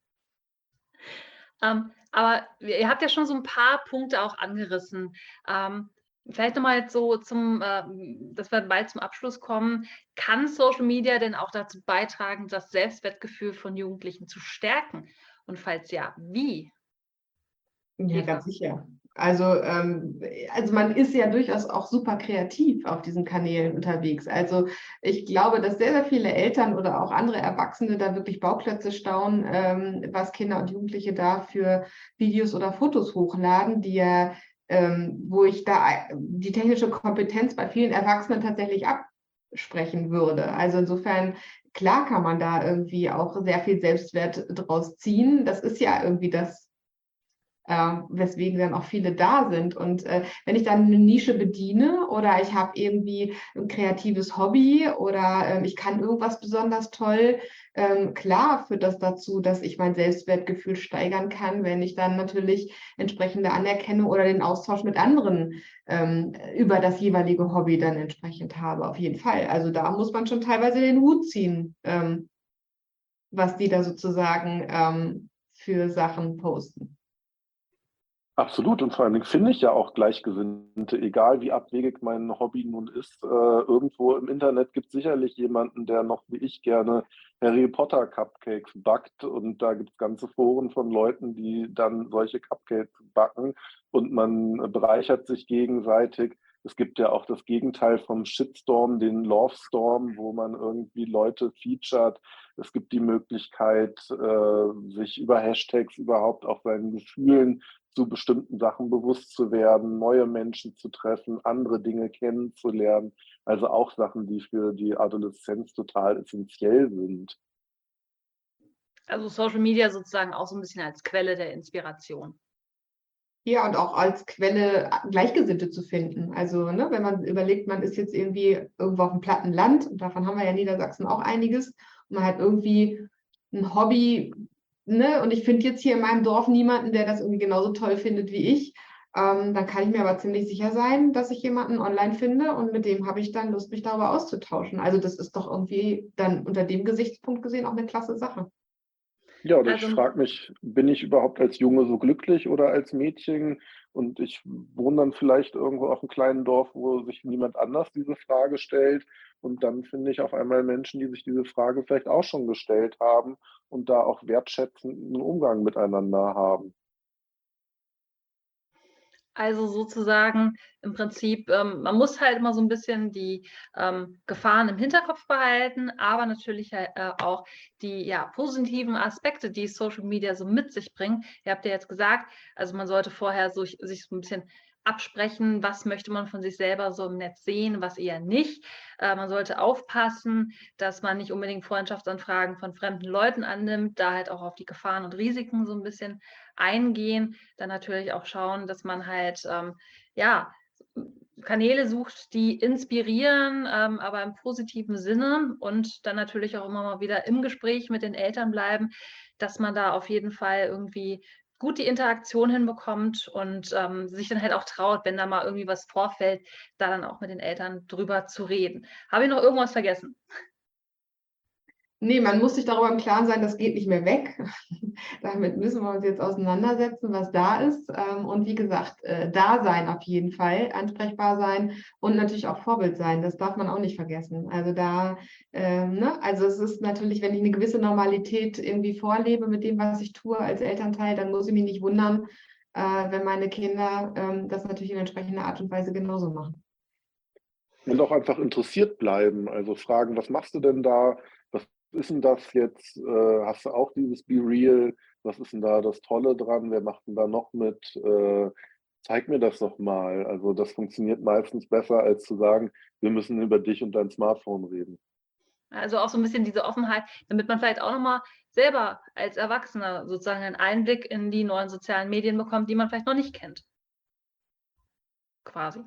Ähm, aber ihr habt ja schon so ein paar Punkte auch angerissen. Ähm, vielleicht nochmal jetzt so zum, äh, dass wir bald zum Abschluss kommen. Kann Social Media denn auch dazu beitragen, das Selbstwertgefühl von Jugendlichen zu stärken? Und falls ja, wie? Ja, ganz sicher. Also, ähm, also man ist ja durchaus auch super kreativ auf diesen Kanälen unterwegs. Also ich glaube, dass sehr, sehr viele Eltern oder auch andere Erwachsene da wirklich Bauklötze staunen, ähm, was Kinder und Jugendliche da für Videos oder Fotos hochladen, die ja, ähm, wo ich da die technische Kompetenz bei vielen Erwachsenen tatsächlich absprechen würde. Also insofern, klar kann man da irgendwie auch sehr viel Selbstwert draus ziehen. Das ist ja irgendwie das, Äh, weswegen dann auch viele da sind. Und äh, wenn ich dann eine Nische bediene oder ich habe irgendwie ein kreatives Hobby oder äh, ich kann irgendwas besonders toll, ähm, klar führt das dazu, dass ich mein Selbstwertgefühl steigern kann, wenn ich dann natürlich entsprechende Anerkennung oder den Austausch mit anderen ähm, über das jeweilige Hobby dann entsprechend habe. Auf jeden Fall. Also da muss man schon teilweise den Hut ziehen, ähm, was die da sozusagen ähm, für Sachen posten. Absolut und vor allen Dingen finde ich ja auch Gleichgesinnte, egal wie abwegig mein Hobby nun ist. Äh, irgendwo im Internet gibt es sicherlich jemanden, der noch wie ich gerne Harry Potter Cupcakes backt und da gibt es ganze Foren von Leuten, die dann solche Cupcakes backen und man bereichert sich gegenseitig. Es gibt ja auch das Gegenteil vom Shitstorm, den Love Storm, wo man irgendwie Leute featured. Es gibt die Möglichkeit, äh, sich über Hashtags überhaupt auch seinen Gefühlen zu bestimmten Sachen bewusst zu werden, neue Menschen zu treffen, andere Dinge kennenzulernen. Also auch Sachen, die für die Adoleszenz total essentiell sind. Also Social Media sozusagen auch so ein bisschen als Quelle der Inspiration. Ja, und auch als Quelle Gleichgesinnte zu finden. Also, ne, wenn man überlegt, man ist jetzt irgendwie irgendwo auf dem platten Land, und davon haben wir ja in Niedersachsen auch einiges, und man hat irgendwie ein Hobby, ne, und ich finde jetzt hier in meinem Dorf niemanden, der das irgendwie genauso toll findet wie ich, ähm, dann kann ich mir aber ziemlich sicher sein, dass ich jemanden online finde und mit dem habe ich dann Lust, mich darüber auszutauschen. Also das ist doch irgendwie dann unter dem Gesichtspunkt gesehen auch eine klasse Sache. Ja, oder ich Also frage mich, bin ich überhaupt als Junge so glücklich oder als Mädchen? Und ich wohne dann vielleicht irgendwo auf einem kleinen Dorf, wo sich niemand anders diese Frage stellt. Und dann finde ich auf einmal Menschen, die sich diese Frage vielleicht auch schon gestellt haben und da auch wertschätzenden Umgang miteinander haben. Also sozusagen im Prinzip, ähm, man muss halt immer so ein bisschen die ähm, Gefahren im Hinterkopf behalten, aber natürlich halt, äh, auch die ja, positiven Aspekte, die Social Media so mit sich bringen. Ihr habt ja jetzt gesagt, also man sollte vorher so, sich so ein bisschen absprechen, was möchte man von sich selber so im Netz sehen, was eher nicht. Äh, man sollte aufpassen, dass man nicht unbedingt Freundschaftsanfragen von fremden Leuten annimmt, da halt auch auf die Gefahren und Risiken so ein bisschen eingehen. Dann natürlich auch schauen, dass man halt ähm, ja, Kanäle sucht, die inspirieren, ähm, aber im positiven Sinne, und dann natürlich auch immer mal wieder im Gespräch mit den Eltern bleiben, dass man da auf jeden Fall irgendwie gut die Interaktion hinbekommt und ähm, sich dann halt auch traut, wenn da mal irgendwie was vorfällt, da dann auch mit den Eltern drüber zu reden. Habe ich noch irgendwas vergessen? Nee, man muss sich darüber im Klaren sein, das geht nicht mehr weg. Damit müssen wir uns jetzt auseinandersetzen, was da ist. Ähm, und wie gesagt, äh, da sein auf jeden Fall, ansprechbar sein und natürlich auch Vorbild sein. Das darf man auch nicht vergessen. Also da, ähm, ne? Also es ist natürlich, wenn ich eine gewisse Normalität irgendwie vorlebe mit dem, was ich tue als Elternteil, dann muss ich mich nicht wundern, äh, wenn meine Kinder ähm, das natürlich in entsprechender Art und Weise genauso machen. Und auch einfach interessiert bleiben. Also fragen, was machst du denn da? Was ist denn das jetzt? Äh, hast du auch dieses Be Real? Was ist denn da das Tolle dran? Wer macht denn da noch mit? Äh, zeig mir das doch mal. Also das funktioniert meistens besser, als zu sagen, wir müssen über dich und dein Smartphone reden. Also auch so ein bisschen diese Offenheit, damit man vielleicht auch nochmal selber als Erwachsener sozusagen einen Einblick in die neuen sozialen Medien bekommt, die man vielleicht noch nicht kennt. Quasi.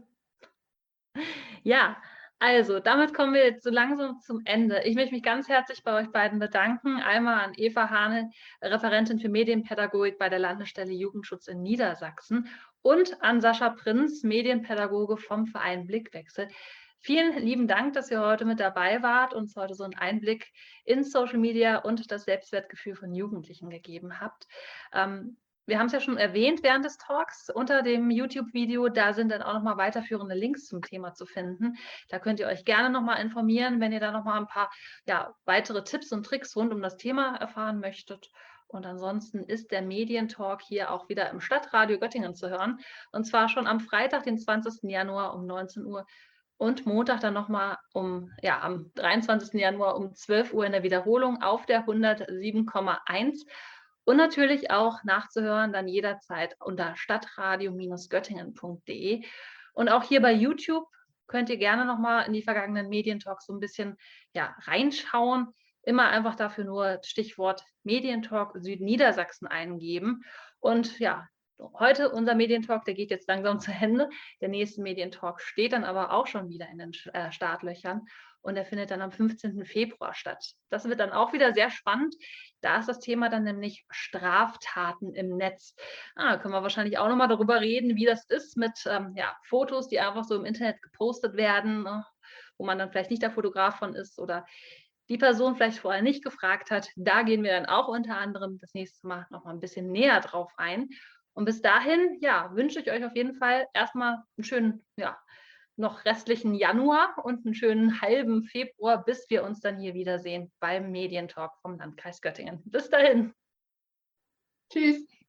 Ja, also damit kommen wir jetzt so langsam zum Ende. Ich möchte mich ganz herzlich bei euch beiden bedanken. Einmal an Eva Hane, Referentin für Medienpädagogik bei der Landesstelle Jugendschutz in Niedersachsen, und an Sascha Prinz, Medienpädagoge vom Verein Blickwechsel. Vielen lieben Dank, dass ihr heute mit dabei wart und uns heute so einen Einblick in Social Media und das Selbstwertgefühl von Jugendlichen gegeben habt. Ähm, Wir haben es ja schon erwähnt während des Talks, unter dem YouTube-Video, da sind dann auch nochmal weiterführende Links zum Thema zu finden. Da könnt ihr euch gerne nochmal informieren, wenn ihr da nochmal ein paar ja, weitere Tipps und Tricks rund um das Thema erfahren möchtet. Und ansonsten ist der Medientalk hier auch wieder im Stadtradio Göttingen zu hören. Und zwar schon am Freitag, den zwanzigsten Januar um neunzehn Uhr und Montag dann nochmal um, ja, am dreiundzwanzigsten Januar um zwölf Uhr in der Wiederholung auf der hundertsieben Komma eins. Und natürlich auch nachzuhören dann jederzeit unter stadtradio Göttingen punkt de. Und auch hier bei YouTube könnt ihr gerne nochmal in die vergangenen Medientalks so ein bisschen ja, reinschauen. Immer einfach dafür nur Stichwort Medientalk Südniedersachsen eingeben. Und ja, heute unser Medientalk, der geht jetzt langsam zu Ende. Der nächste Medientalk steht dann aber auch schon wieder in den äh, Startlöchern. Und der findet dann am fünfzehnten Februar statt. Das wird dann auch wieder sehr spannend. Da ist das Thema dann nämlich Straftaten im Netz. Ah, da können wir wahrscheinlich auch nochmal darüber reden, wie das ist mit ähm, ja, Fotos, die einfach so im Internet gepostet werden, ne, wo man dann vielleicht nicht der Fotograf von ist oder die Person vielleicht vorher nicht gefragt hat. Da gehen wir dann auch unter anderem das nächste Mal nochmal ein bisschen näher drauf ein. Und bis dahin, ja, wünsche ich euch auf jeden Fall erstmal einen schönen, ja, noch restlichen Januar und einen schönen halben Februar, bis wir uns dann hier wiedersehen beim Medientalk vom Landkreis Göttingen. Bis dahin. Tschüss.